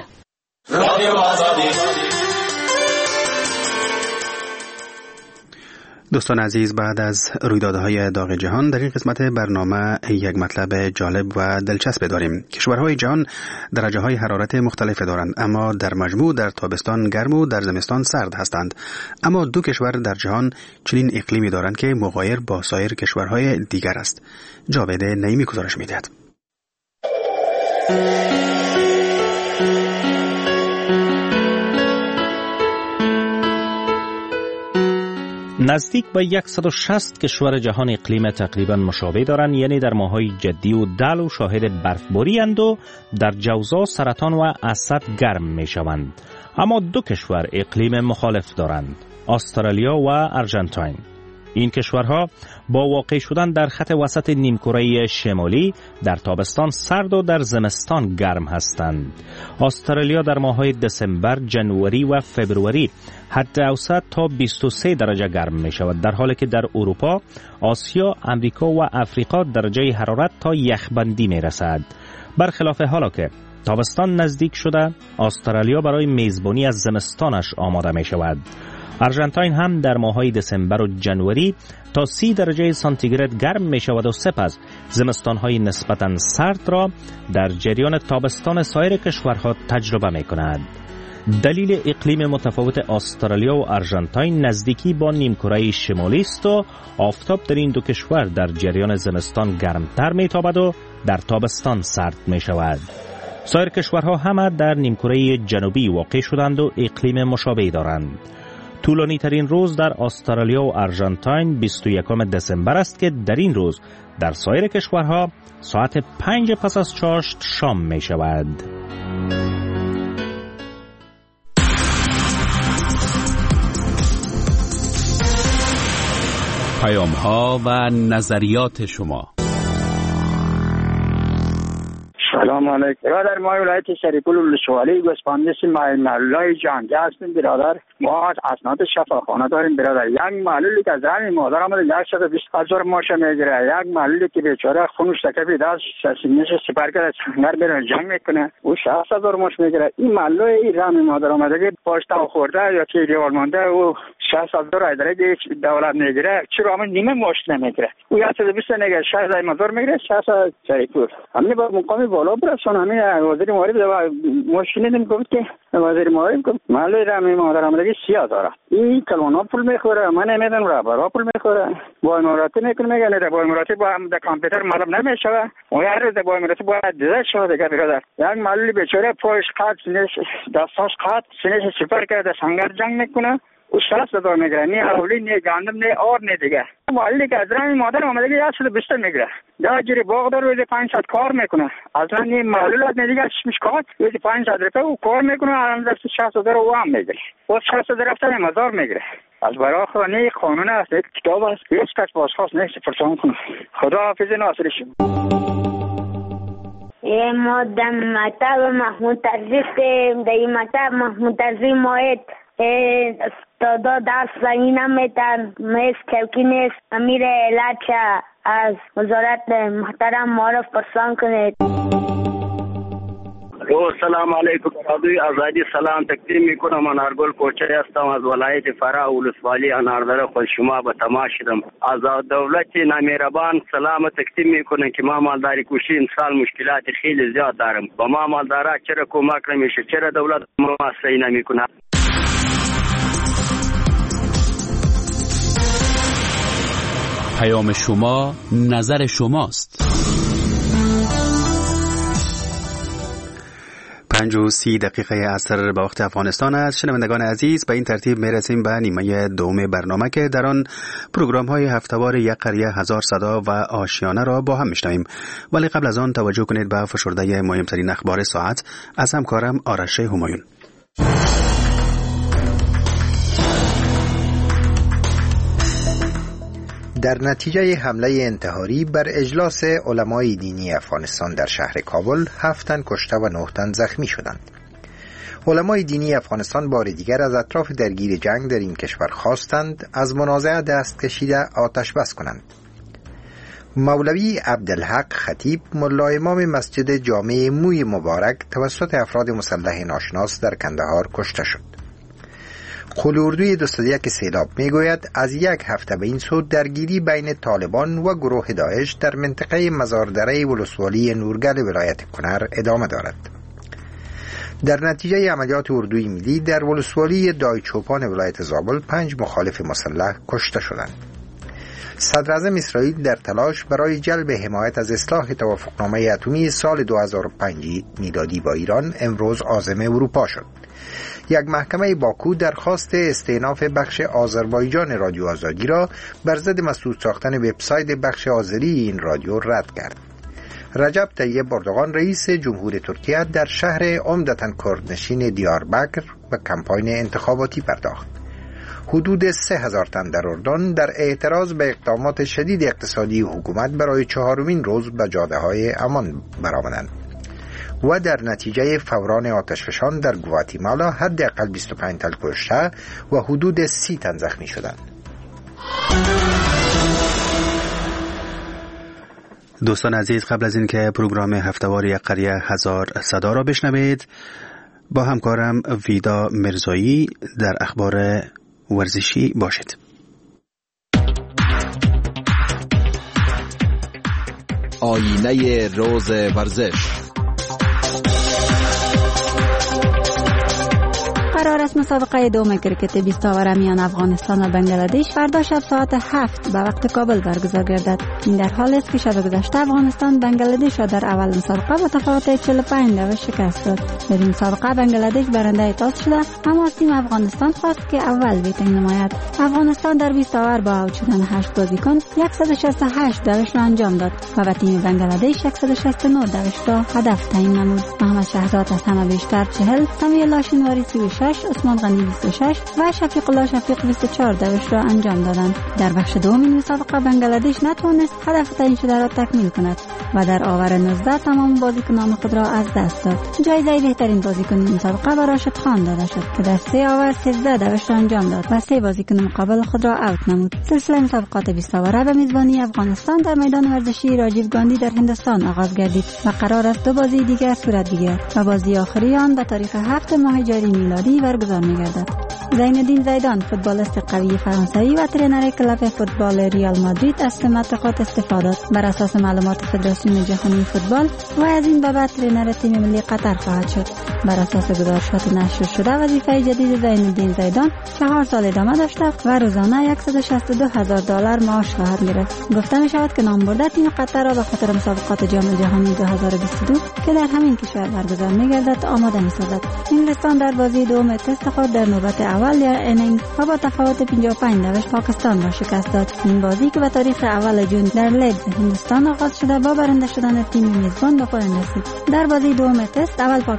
دوستان عزیز، بعد از رویدادهای داغ جهان در این قسمت برنامه یک مطلب جالب و دلچسب داریم. کشورهای جهان درجه های حرارت مختلف دارند، اما در مجموع در تابستان گرم و در زمستان سرد هستند. اما دو کشور در جهان چنین اقلیمی دارند که مغایر با سایر کشورهای دیگر است. جاوید نعیمی گزارش می‌دهد. نزدیک به صد و شصت کشور جهان اقلیم تقریبا مشابه دارند، یعنی در ماهای جدی و دلو شاهد برفباری اند و در جوزا سرطان و اسد گرم می شوند. اما دو کشور اقلیم مخالف دارند، استرالیا و آرژانتین. این کشورها با واقع شدن در خط وسط نیمکره شمالی در تابستان سرد و در زمستان گرم هستند. استرالیا در ماه‌های دسامبر، ژانویه و فوریه حد اوسط تا بیست و سه درجه گرم می شود، در حالی که در اروپا، آسیا، امریکا و افریقا درجه حرارت تا یخبندی می رسد. برخلاف حالا که تابستان نزدیک شده، استرالیا برای میزبانی از زمستانش آماده می شود. آرژانتین هم در ماه‌های دسامبر و ژانویه تا سی درجه سانتیگراد گرم می شود و سپس زمستان‌های نسبتاً سرد را در جریان تابستان سایر کشورها تجربه می کند. دلیل اقلیم متفاوت استرالیا و آرژانتین نزدیکی با نیمکره شمالی است و آفتاب در این دو کشور در جریان زمستان گرمتر می تابد و در تابستان سرد می شود. سایر کشورها همه در نیمکره جنوبی واقع شدند و اقلیم مشابه دارند. طولانی ترین روز در استرالیا و آرژانتین بیست و یکم دسامبر است که در این روز در سایر کشورها ساعت پنج پس از چاشت شام می شود. پیام ها و نظریات شما. سلام علیکم. برادر، ما ولایت شریف‌ال ولسوالی گوسپندی محله جانگه هستیم. برادر، ما اسناد شفاخانه داریم. برادر، یک معلولی که زن مادر آمده یک صد و بیست هزار ماشه میگیره، یک معلولی که بیچاره خونش تکفی دست سینه‌اش سپر کرده سنگر بیرون جنگ میکنه او شصت هزار ماش میگیره. این معلوی این رحم مادر آمده که پاشتا خورده یا که دیوال مانده او شصت هزار اداره دولت میگیره، چرا همون نیمه ماش نمیگیره؟ او یک صد و بیست نگه شصت هزار مادر میگیره. شصت شریف‌ال همین با مقام بالا برسون. همین وزیر مالی ما شنیدیم گفت که وزیر مالی گفت معلوی رحم مادر آمده سی هزار. این کلونا پول میخوره، من نمیدونم رهبرا پول میخوره. با اماراتی میکنه میگه نه با اماراتی با هم در کامپیوتر معلوم نمیشه و هر روز با اماراتی باید دیده شده دیگه. برادر، یک معلولی بیچاره پایش قد سینه‌اش دستاش قد سینه‌اش سپر کرده سنگر جنگ میکنه او شصت هزار میگیره. نه اولی نه گندم نه آر نه دیگه. معلولی که از رحم مادر آمده که یک صد و بیست میگیره. در جری باغ داره روزی پنجصد کار میکنه. اصلا این معلول از دیگه چشمش کات روزی پنجصد روپیه او کار میکنه، الان دست شصت هزار او هم میگیره. او شصت هزار رفتن هزار میگیره. از برای خدا نه قانون است، یک کتاب است، هیچ کس بازخواست نیست پرسان کنه. خدا حافظ ناصرش. ما در مکتب محمود ترزی در مکتب محمود ترزی ماید استادا درس زنی نمیتن، میز چوکی نیست، امیر علت از وزارت محترم ما را پرسان کنید. سلام علیکم. رادیو آزادی سلام تقدیم میکنم. انارگل کوچه هستم از ولایت فرا ولسوالی اناردره. خود شما به تماش شدم. از دولت نامهربان سلام تقدیم میکنه که ما مالداری کوشی این سال مشکلات خیلی زیاد دارم. با ما مالدارا چرا کمک نمیشه؟ چرا دولت ما صحیح نمیکنه؟ پیام شما نظر شماست. پنج و سی دقیقه عصر به وقت افغانستان است. شنوندگان عزیز، به این ترتیب میرسیم به نیمه دوم برنامه که در آن پروگرام های هفته‌وار یک قریه هزار صدا و آشیانه را با هم میشنویم. ولی قبل از آن توجه کنید به فشرده مهمترین اخبار ساعت از همکارم آرش همایون. در نتیجه حمله انتحاری بر اجلاس علمای دینی افغانستان در شهر کابل، هفت تن کشته و نه تن زخمی شدند. علمای دینی افغانستان بار دیگر از اطراف درگیر جنگ در این کشور خواستند از منازعه دست کشیده آتش بس کنند. مولوی عبدالحق خطیب، ملا امام مسجد جامع موی مبارک، توسط افراد مسلح ناشناس در کندهار کشته شد. قلوردوی دویست و یک سیلاب میگوید از یک هفته به این سو درگیری بین طالبان و گروه داعش در منطقه مزاردره ولسوالی نورگل ولایت کنر ادامه دارد. در نتیجه عملیات اردوی ملی در ولسوالی دایچوپان ولایت زابل پنج مخالف مسلح کشته شدند. صدر اعظم اسرائیل در تلاش برای جلب حمایت از اصلاح توافقنامه اتمی سال دو هزار و پنج میلادی با ایران امروز عازم اروپا شد. یک محکمه باکو درخواست استئناف بخش آذربایجان رادیو آزادی را بر ضد مسدود ساختن وبسایت بخش آذری این رادیو رد کرد. رجب طیب اردوغان رئیس جمهور ترکیه در شهر عمدتاً کردنشین دیاربکر به کمپاین انتخاباتی پرداخت. حدود سه هزار تن در اردن در اعتراض به اقدامات شدید اقتصادی حکومت برای چهارمین روز به جاده‌های امان برآمدند. و در نتیجه فوران آتشفشان در گواتیمالا حداقل بیست و پنج تن کشته و حدود سی تن زخمی شدند. دوستان عزیز، قبل از اینکه پروگرام هفته‌وار یک قریه هزار صدا را بشنوید، با همکارم ویدا مرزایی در اخبار ورزشی باشید. آینه روز ورزش. قرار است مسابقه دوم کرکت بیست اوور میان افغانستان و بنگلادش فردا شب ساعت هفت به وقت کابل برگزار گردد. این در حال است که شب گذشته افغانستان بنگلادش را در اول مسابقه با تفاوت چهل و پنج دقیقه شکست داد. در این مسابقه بنگلادش برنده تاس شده، اما از تیم افغانستان خواست که اول بیتنگ نماید. افغانستان در بیست اوور با اوت شدن هشت بازیکن صد و شصت و هشت دقیقه را انجام داد و به تیم بنگلادش صد و شصت و نه دقیقه را هدف تعیین نمود. محمد شهزاد از همه بیشتر چهل، سمیع لاشینواری سی و شش، عثمان غنی بیست و شش و شفیق الله شفیق بیست و چهار دقیقه را انجام دادند. در بخش دوم این مسابقه بنگلادش نتوانست هدف تعیین شده را تکمیل کند و در آور نوزده تمام بازیکنان خود را از دست داد. جایزه بهترین بازیکن مسابقه به راشد خان داده شد که در سه آور سیزده دقیقه را انجام داد و سه بازیکن مقابل خود را اوت نمود. سلسله مسابقات بیست اوره به میزبانی افغانستان در میدان ورزشی راجیو گاندی در هندوستان آغاز گردید و قرار است دو بازی دیگر صورت بگیرد و بازی آخری آن به تاریخ هفت ماه جاری میلادی برگزار می‌گردد. زینالدین زیدان، فوتبالیست قوی فرانسوی و ترینر کلب فوتبال ریال مادرید، از سمت خود استعفا داد. بر اساس معلومات فدراسیون جهانی فوتبال و از این به بعد ترینر تیم ملی قطر خواهد شد. بر اساس گزارشات نشر شده وظیفه جدید زینالدین زیدان چهار سال ادامه داشته و روزانه صد و شصت و دو هزار دلار معاش خواهد گرفت. گفته می شود که نامبرده تیم قطر را به خاطر مسابقات جام جهانی دو هزار و بیست و دو که در همین کشور برگزار می‌گردد آماده می‌سازد. انگلستان در بازی دوم تست خود در نوبت اول یا انینگ و با تفاوت پنجاه و پنج دقیقه پاکستان را شکست داد. این بازی که به تاریخ اول جون در لیدز هندوستان آغاز شده با برنده شدن تیم میزبان به پایان رسید. در بازی دوم تست اول پاکستان به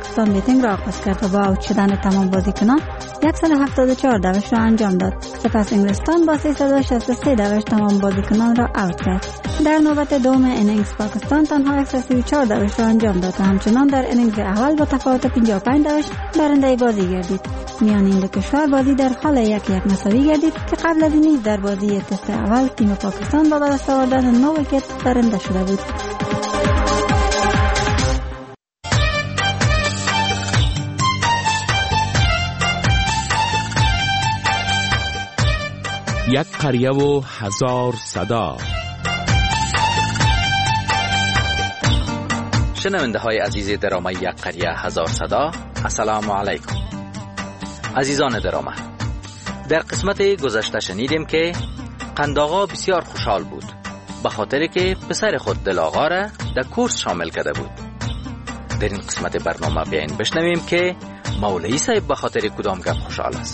باتینگ را آغاز کرد و با اوت شدن تمام بازیکنان صد و هفتاد و چهار دوش را انجام داد. سپس انگلستان با سیصد و شصت و سه دوش تمام بازیکنان را اوت کرد. در نوبت دوم انینگز پاکستان تنها صد و سی و چهار دوش را انجام داد و همچنان در انینگز اول با تفاوت پنجاه و پنج دوش برنده بازی گردید. میان این دو کشور بازی در حال یک یک مساوی گردید که قبل از این در بازی تست اول تیم پاکستان با دست آوردن نه ویکت برنده شده بود. یک قریه و هزار صدا. شنونده های عزیز درامه یک قریه هزار صدا، السلام علیکم. عزیزان درامه، در قسمت گذشته شنیدیم که قندآقا بسیار خوشحال بود به خاطر که پسر خود دلاغا را در کورس شامل کرده بود. در این قسمت برنامه بیاین بشنویم که مولوی صاحب به خاطر کدام گپ خوشحال است.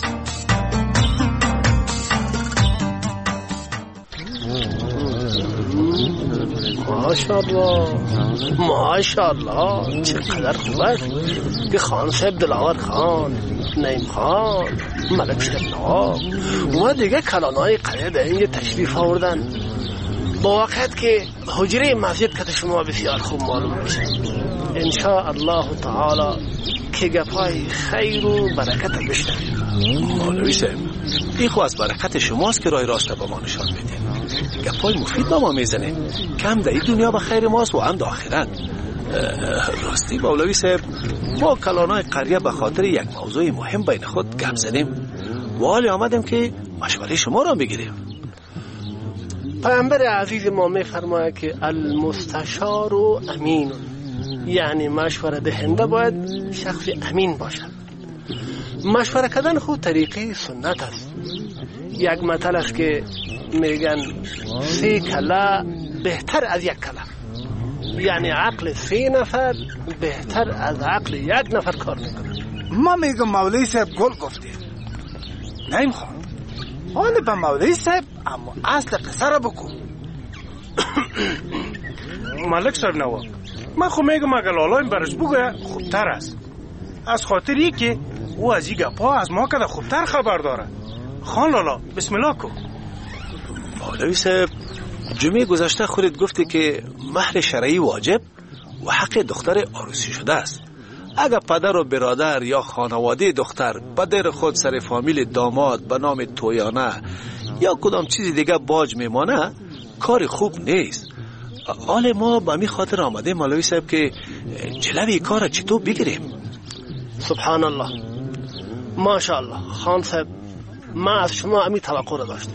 ماشاءالله ماشاءالله چقدر خوب است که خان صاحب دلاور خان، نعیم خان، ملک صاحب نواب و دیگه کلانای قریه در اینجا تشریف آوردن. با وقت که حجره مسجد که شما بسیار خوب معلوم میشه. انشاءالله تعالی که گپای خیر و برکت بشنویم. مولوی صاحب، این خو از برکت شماست که راه راست به ما نشان میدین. گپای مفید با ما میزنه که هم در این دنیا به خیر ماست و هم در آخرت. راستی مولوی صاحب، ما کلانای قریه به خاطر یک موضوع مهم بین خود گپ زدیم و حالی آمدیم که مشوره شما را بگیریم. پیامبر عزیز ما میفرماید که المستشار و امین، یعنی مشوره دهنده باید شخص امین باشد. مشوره کردن خود طریقه سنت است. یک مثل است که میگن سه کله بهتر از یک کله، یعنی عقل سه نفر بهتر از عقل یک نفر کار میکنه. ما میگم مولوی صاحب گل گفته. نعیم خان، حالا به مولوی صاحب اما اصل قصه را بگو. ملک صاحب نواب، من خو میگم اگر لالایم برش بگویه خوبتر است، از خاطری که او از این گپا از ما کده خوبتر خبر داره. خان لالا بسم الله کو. مولوی صاحب، جمعه گذشته خودت گفتی که مهر شرعی واجب و حق دختر عروسی شده است. اگر پدر و برادر یا خانواده دختر به در خود سر فامیل داماد به نام تویانه یا کدام چیزی دیگه باج میمانه، کار خوب نیست. حال ما به می خاطر آمده مولوی صاحب که جلوی کار چطور بگیریم. سبحان الله، ماشاءالله. خان صاحب، ما از شما امی توقع را داشتم.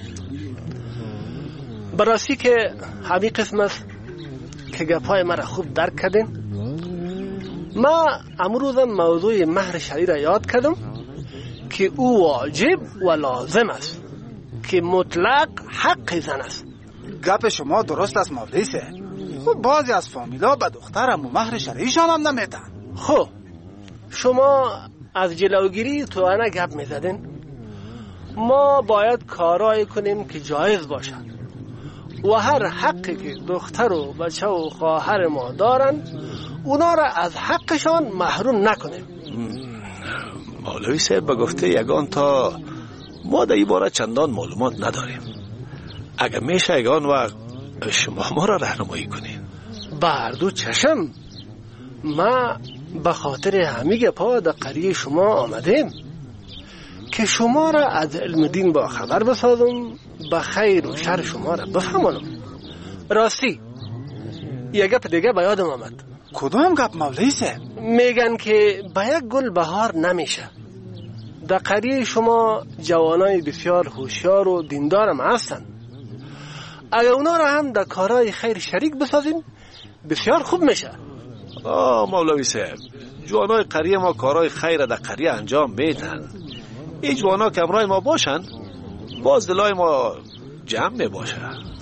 براستی که همین قسم است که گپای مرا خوب درک کردین. ما امروزم موضوع مهر شرعی را یاد کردم که او واجب و لازم است، که مطلق حق زن است. گپ شما درست است مولوی صاحب. بعضی از فامیلا به دخترم و مهر شرعیشان هم نمیدن. خب شما از جلوگیری تو انا گپ میزدین. ما باید کارایی کنیم که جایز باشد و هر حقی که دختر و بچه و خواهر ما دارن اونا را از حقشان محروم نکنیم. مولوی صاحب به گفته یگان تا ما در این باره چندان معلومات نداریم. اگر میشه یگان وقت شما ما را راهنمایی کنین. بردو چشم، ما به خاطر همیگه پا در قریه شما آمدیم که شما را از علم دین با خبر بسازم، به خیر و شر شما را بفهمانم. راستی یک گپ دیگه به یادم آمد. کدام گپ مولوی صاحب؟ میگن که به یک گل بهار نمیشه. در قریه شما جوانای بسیار هوشیار و دیندارم هستن. اگر اونا را هم در کارهای خیر شریک بسازیم بسیار خوب میشه. آه مولوی صاحب، جوانای قریه ما کارهای خیر در قریه انجام میدن. این جوانا که امرای ما باشن باز دلای ما جمع می باشه.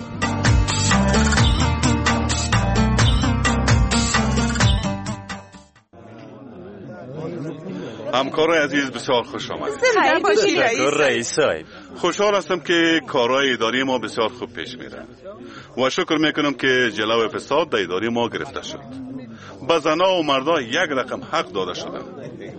همکارای عزیز بسیار خوش آمدید. تشکر رئیس صاحب. خوشحال هستم که کارهای اداری ما بسیار خوب پیش میره و شکر میکنم که جلو فساد در اداری ما گرفته شد. به زنا و مردا یک رقم حق داده شدن.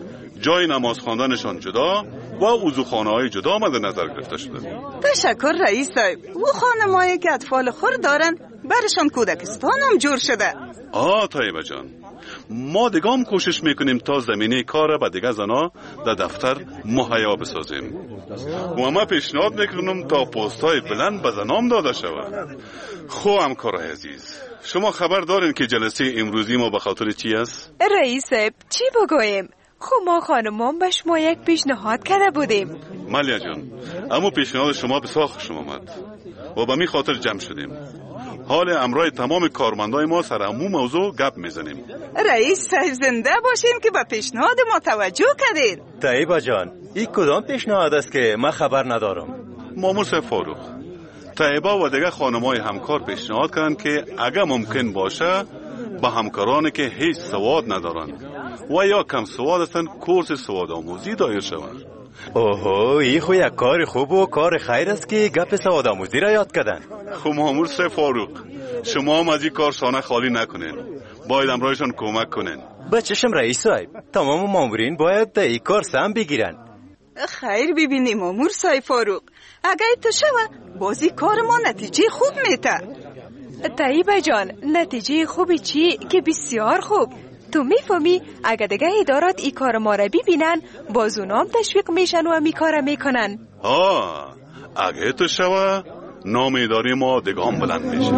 جای نماز خواندنشان جدا و وضوخانه های جدا مد نظر گرفته شده. تشکر رئیس صاحب. و خانمایی که اطفال خور دارن برشان کودکستان هم جور شده. آه طیبه جان، ما دیگه کوشش میکنیم تا زمینه کار به دیگه زنا در دفتر مهیا بسازیم و ما پیشنهاد میکنم تا پست‌های بلند به زنام داده شود. خو همکارای عزیز، شما خبر دارین که جلسه امروزی ما به خاطر چی است؟ رئیس صاحب چی بگویم؟ خب ما خانمان به شما یک پیشنهاد کرده بودیم. مالیا جان، اما پیشنهاد شما بسیار خوشم آمد و به می خاطر جمع شدیم. حال امرای تمام کارمندای ما سر همون موضوع گپ میزنیم. رئیس صاحب زنده باشین که به پیشنهاد ما توجه کردین. طیبه جان، این کدام پیشنهاد است که من خبر ندارم؟ مامور صاحب فاروق، طیبه و دیگه خانمای همکار پیشنهاد کردن که اگه ممکن باشه با همکارانی که هیچ سواد ندارن و یا کم سواد هستن کورس سواد آموزی دایر شوند. اوهو، این خو یک کار خوب و کار خیر است که گپ سواد آموزی را یاد کردن. خب مامور صاحب فاروق، شما هم از این کار سانه خالی نکنین، باید امرایشان کمک کنین. به چشم رئیس صاحب، تمام مامورین باید این کار سهم بگیرن. خیر ببینیم مامور صاحب فاروق، اگه تو شوه بازی کار ما نتیجه خوب میته. طیبه جان، نتیجه خوبی چی؟ که بسیار خوب. تو میفهمی اگه دیگه ادارات ای کار ما را ببینن باز اونام تشویق میشن و می کار میکنن. ها، اگه تو شوه نام اداری ما دیگه هم بلند میشه.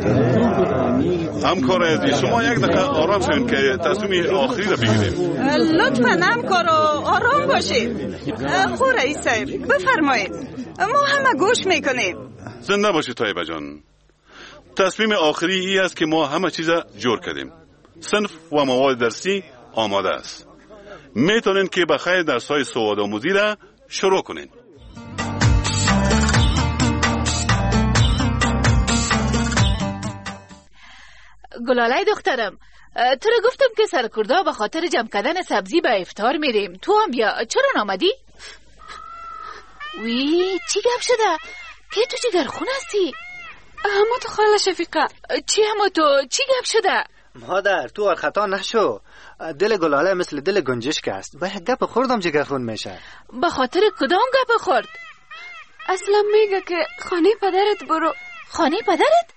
همکار عزیز، شما یک دقیقه آرام شوین که تصمیم آخری را بگیریم. لطفا همکارا آرام باشید. خب رئیس صاحب بفرمایید، ما همه گوش میکنیم. زنده باشید طیبه جان. تصمیم آخری ای است که ما همه چیز جور کردیم. صنف و مواد درسی آماده است. میتونین که بخیر درس‌های سواد آموزی را شروع کنین. گلاله دخترم، تو را گفتم که سرکردا به خاطر جمع کردن سبزی به افطار میریم. تو هم بیا. چرا نامدی؟ وی چی گپ شده؟ که تو جگرخون هستی؟ اما تو خاله شفیقه. چی اما تو؟ چی گپ شده؟ مادر تو خطا نشو. دل گلاله مثل دل گنجشک است. با یک گپ خوردم جگرخون میشه. به خاطر کدام گپ خورد؟ اصلا میگه که خانه پدرت برو. خانه پدرت؟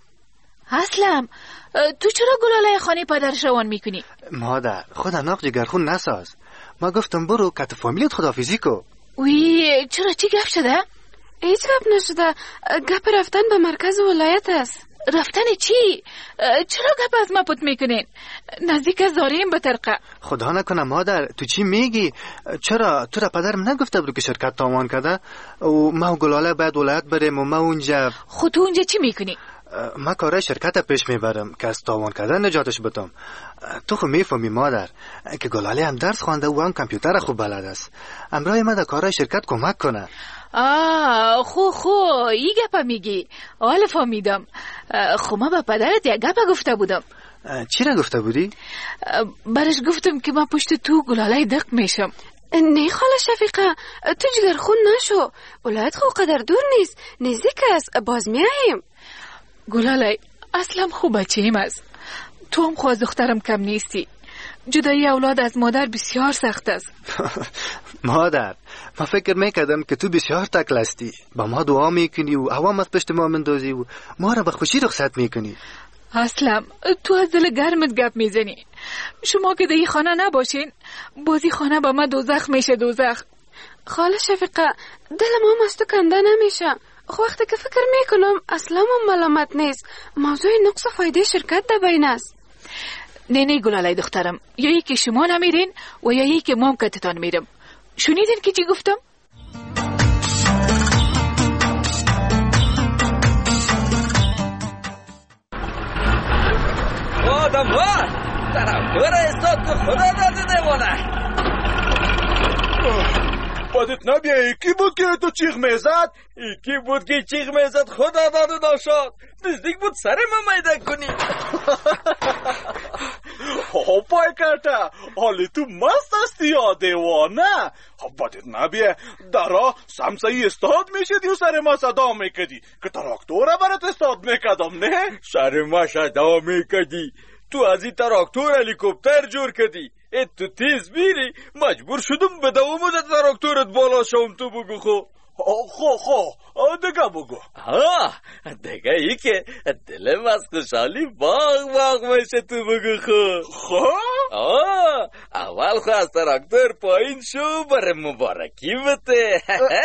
اصلا تو چرا گلاله خانه پدرش روان میکنی؟ مادر خود اناق جگرخون نساز. ما گفتم برو که تو فامیلیت خداحافظی کو. وی چرا چی گپ شده؟ هیچ گپ نشده. گپ رفتن به مرکز ولایت است. رفتن چی؟ چرا گپ از ما پت میکنین؟ نزدیک زاریم به ترقه. خدا نکنه مادر تو چی میگی؟ چرا تو را پدرم نگفته بود که شرکت تاوان کرده و ما و گلاله باید ولایت بریم و ما اونجا؟ خود تو اونجا چی میکنی؟ ما کارای شرکت پیش میبرم که از تاوان کردن نجاتش بدم. تو خو میفهمی مادر که گلاله هم درس خوانده و هم کامپیوتر خوب بلد است. امرای ما در کارای شرکت کمک کنه. آه خو خو ای گپا میگی. حالا فهمیدم. خو ما با پدرت یک گپا گفته بودم. چی را گفته بودی؟ برش گفتم که من پشت تو گلاله دق میشم. نه خاله شفیقه، تو جگرخون نشو. ولایت خو قدر دور نیست، نزدیک است، باز میاییم. گلاله اصلا خوب بچه‌ایم است. تو هم خو از دخترم کم نیستی. جدایی اولاد از مادر بسیار سخت است. مادر ما فکر میکردم که تو بسیار تکل هستی، با ما دعا میکنی و عوام از پشت ما مندازی و ما را به خوشی رخصت میکنی. اصلا تو از دل گرمت گپ میزنی. شما که در خانه نباشین بازی خانه با ما دوزخ میشه. دوزخ. خاله شفیقه دل ما از تو کنده نمیشه. خو وقتی که فکر میکنم اصلا ما ملامت نیست، موضوع نقص و فایده شرکت در بین است. نه نه گلاله دخترم، یا یکی شما نمیرین و یا یکی ما هم کتتان میرم. شنیدین که چی گفتم؟ آدم ها طرفدار استاد که خدا داده دیوانه. بدت نبیه یکی بود که تو چیغ میزد؟ یکی بود که چیغ میزد خدا داده داشت. نزدیک بود سر ما میده کنی. پای کرده حالی تو مست هستی یا دیوانه؟ بدت نبیه درا سمسایی استاد میشدی و سر ما صدا میکدی که تراکتوره برات استاد میکدم نه؟ سر ما صدا میکدی. تو از این تراکتور هلیکوپتر جور کدی. تو تیز میری مجبور شدم به دوام تراکتورت بالا شوم. تو بگو خو خو خو دیگه بگو. ها دیگه ای که دلم از خوشحالی باغ باغ میشه. تو بگو خو خو آه اول خو از تراکتور پایین شو بر مبارکی بده.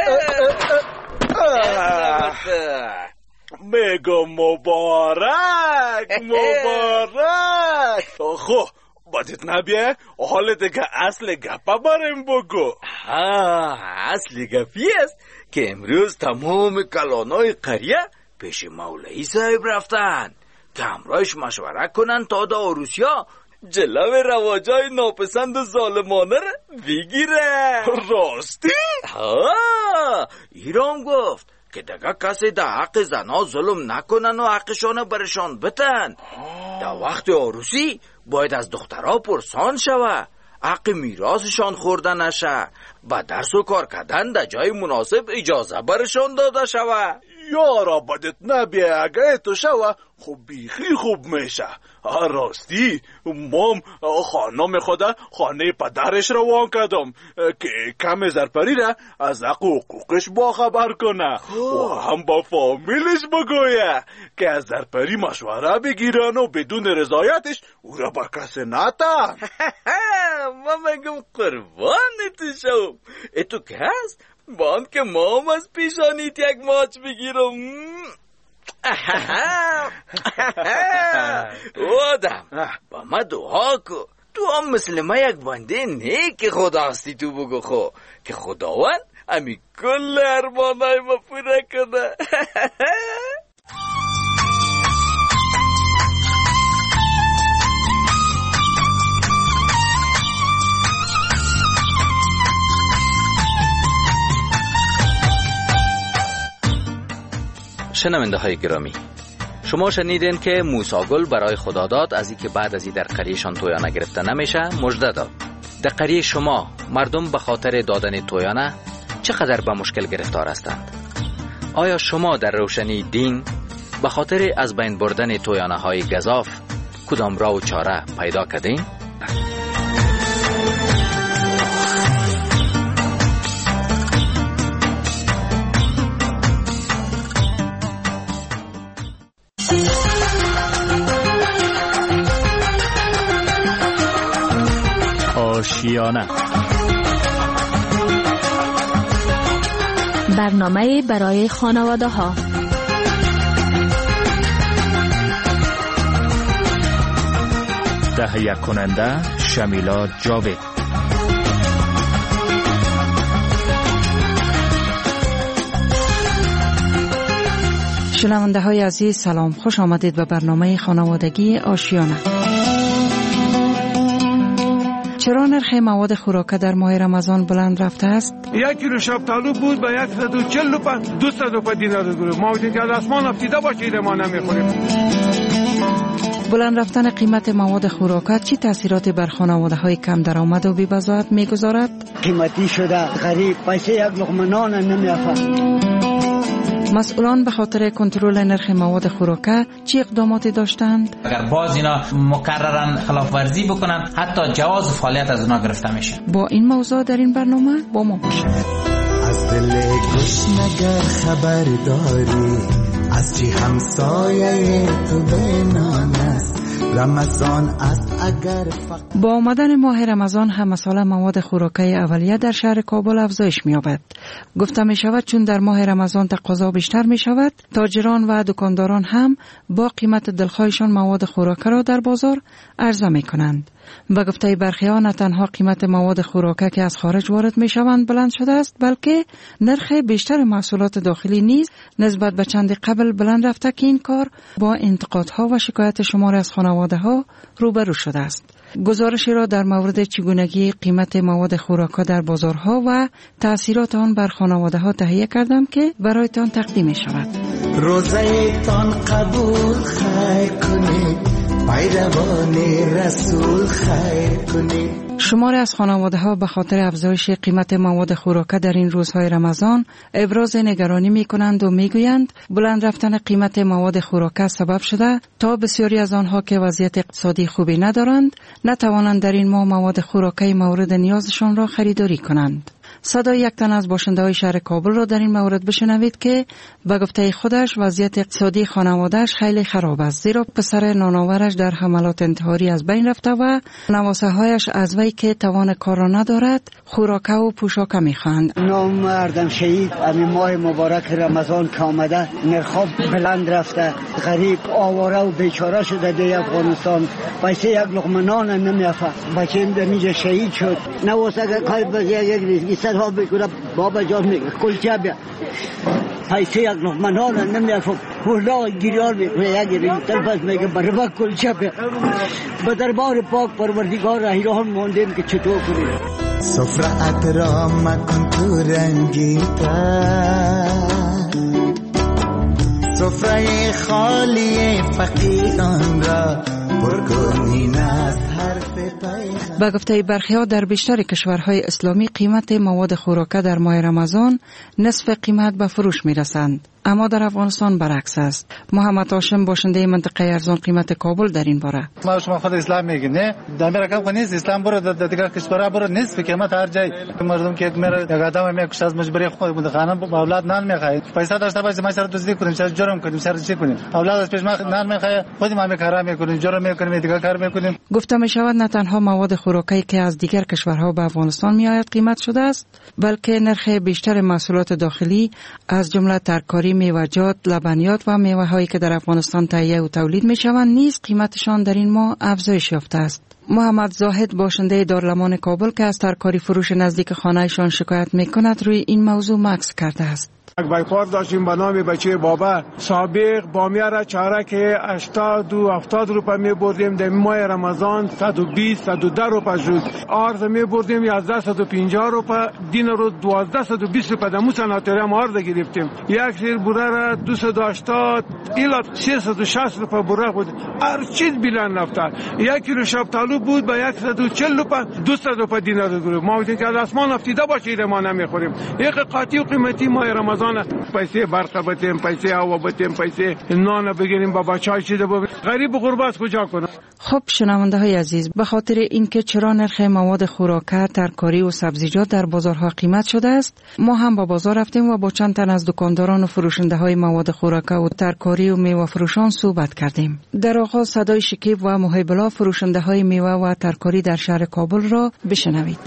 میگو مبارک مبارک. خو بدت نبیه حال دیگه اصل گپا بریم بگو. ها اصل گپی است که امروز تمام کلانای قریه پیش مولوی صاحب رفتن که همراهش مشوره کنن تا دا عروسیا جلو رواجای ناپسند و ظالمانه را بگیره. راستی؟ ها ایران گفت که دیگه کسی در حق زنا ظلم نکنن و حقشان برشان بتن. در وقت عروسی باید از دخترها پرسان شوه، حق میراثشان خورده نشه، با درس و کار کردن در جای مناسب اجازه برشان داده شوه. یارا بدت نبیه اگه تو شوه خوب بیخی خوب میشه. راستی مام خانم خدا خانه پدرش روان کردم که کم زرپری را از حق و حقوقش با خبر کنه و هم با فامیلش بگویه که از زرپری مشوره بگیرن و بدون رضایتش او را با کسی نتن. ما مگم قربانت شوم. اتو که هست با هم که مام از پیشانیت یک ماچ بگیرم. آدم با ما دعا کو. تو هم مثل ما یک بنده نیک خدا هستی. تو بگو خو که خداوند امی کل ارمانای ما پوره کنه. شنونده های گرامی، شما شنیدین که موسی گل برای خداداد از اینکه بعد از این در قریهشان تویانه گرفته نمیشه مژده داد. در قریه شما مردم به خاطر دادن تویانه چقدر به مشکل گرفتار هستند؟ آیا شما در روشنی دین به خاطر از بین بردن تویانه های گزاف کدام راه و چاره پیدا کردین؟ آشیانه، برنامه برای خانواده ها. تهیه کننده شمیلا جاوید. شنونده های عزیز سلام، خوش آمدید به برنامه خانوادگی آشیانه. چرا نرخ مواد خوراکه در ماه رمضان بلند رفته است؟ یک کیلو شفتالو بود به صد و چهل و پنج دویست و پنج دینار گرفت. ما بودیم که از آسمان افتیده باشید ما نمیخوریم. بلند رفتن قیمت مواد خوراکه چی تاثیراتی بر خانواده های کم درآمد و بی‌بضاعت میگذارد؟ قیمتی شده، غریب پیسه یک لقمه نان نمیافت. مسئولان به خاطر کنترل نرخ مواد خوراکه چی اقداماتی داشتند؟ اگر باز اینا مکررن خلاف ورزی بکنن حتی جواز فعالیت از اونا گرفته میشه. با این موضوع در این برنامه با ما باشید. از دل گشنگر خبر داری از چی همسایه تو بینان است رمضان است. اگر با آمدن ماه رمضان هم مسئله مواد خوراکه اولیه در شهر کابل افزایش می‌یابد. گفته می شود چون در ماه رمضان تقاضا بیشتر می شود، تاجران و دکانداران هم با قیمت دلخواهشان مواد خوراکه را در بازار عرضه می کنند. و گفته برخیان نه تنها قیمت مواد خوراکه که از خارج وارد می شوند بلند شده است، بلکه نرخ بیشتر محصولات داخلی نیز نسبت به چند قبل بلند رفته که این کار با انتقادها و شکایت شمار از خانواده ها روبرو شده است. گزارشی را در مورد چگونگی قیمت مواد خوراکه در بازارها و تأثیرات آن بر خانواده ها تهیه کردم که برایتان تقدیم می شود. روزه تان قبول خیر کنید، پیروان رسول خیر کنید. شماری از خانواده ها به خاطر افزایش قیمت مواد خوراکه در این روزهای رمضان ابراز نگرانی می کنند و می گویند بلند رفتن قیمت مواد خوراکه سبب شده تا بسیاری از آنها که وضعیت اقتصادی خوبی ندارند نتوانند در این ماه مواد خوراکه مورد نیازشان را خریداری کنند. صدای یک تن از باشنده های شهر کابل را در این مورد بشنوید که به گفته خودش وضعیت اقتصادی خانواده‌اش خیلی خراب است، زیرا پسر نانآورش در حملات انتحاری از بین رفته و نواسه هایش از وی که توان کار را ندارد خوراکه و پوشاکه می‌خواهند. نامردم شهید همین ماه مبارک رمضان که آمده نرخاب بلند رفته، غریب آواره و بیچاره شده در افغانستان، پیسه یک لقمه نان نمیافه، بچه‌م در اینجا شهید شد، نواسه که کار بزیه یک ریزگی صدها بکنه بابا جان میگه کلچه بیا پیسه یک لقمه نان نمیافه، پولا گیریار میکنه یک ریزگی تلفظ میگه بربا کلچه بیا. به دربار پاک پروردگار حیران موندیم که چطور کنیم. سفرت را مکن تو رنگیتر، سفره خالی فقیران را پر کنین از حرف پیغمبر. به گفته برخی‌ها در بیشتر کشورهای اسلامی قیمت مواد خوراکه در ماه رمضان نصف قیمت به فروش می‌رسند، اما در افغانستان برعکس است. محمد هاشم باشنده منطقه ارزان قیمت کابل در این باره: ما شما خود اسلام میگین نه در رقم خو نیست، اسلام برو در دیگر کشورها برو نصف قیمت هر جای. مردم که میره یک آدم میکشه از مجبوری خود بود خانم با اولاد نان میخواد، پیسه داشته باشه ما سر دزدی کنیم، سر جرم کنیم، سر چی کنیم، اولاد از پیش ما نان میخواد خود ما میکارا میکنیم، جرم میکنیم، دیگر کار میکنیم. گفته میشود نه تنها مواد خوراکی که از دیگر کشورها به افغانستان میآید قیمت شده است، بلکه نرخ بیشتر محصولات داخلی از جمله ترکاری، میوه‌جات، لبنیات و میوه‌هایی که در افغانستان تهیه و تولید میشوند نیز قیمتشان در این ماه افزایش یافته است. محمد زاهد باشنده دارالمان کابل که از ترکاری فروش نزدیک خانه‌شان شکایت میکند روی این موضوع مکث کرده است. یک بیکار داشتیم به نام بچه بابا، سابق بامیه را چارک هشتاد و هفتاد روپه می بردیم، در ماه رمضان صد و بیست صد و ده روپه شد. آرز می بردیم یازده صد و پنجاه روپه، دین رو دوازده صد و بیست روپه در موسناتری هم آرز گرفتیم. یک سیر بوره را دویست و هشتاد الی سیصد و شصت روپه بوره بود، هر چیز بلند رفته. یک کیلو شفتالو بود به صد و چهل روپه، دویست روپه دینار گرفت. ما گفتیم که از آسمان افتیده باشه ما نمیخوریم. یک قاطی و قیمتی ماه رمضان پیسه برق بتیم، پیسه هوا بتیم، پیسه نان بگیریم، بابا چای چیده بگیریم، غریب و غربت کجا کنم؟ خب شنونده های عزیز، به خاطر اینکه چرا نرخ مواد خوراکه، ترکاری و سبزیجات در بازارها قیمت شده است، ما هم با بازار رفتیم و با چند تن از دکانداران و فروشنده های مواد خوراکه و ترکاری و میوه فروشان صحبت کردیم. در آغاز صدای شکیب و محب الله فروشنده های میوه و ترکاری در شهر کابل را بشنوید.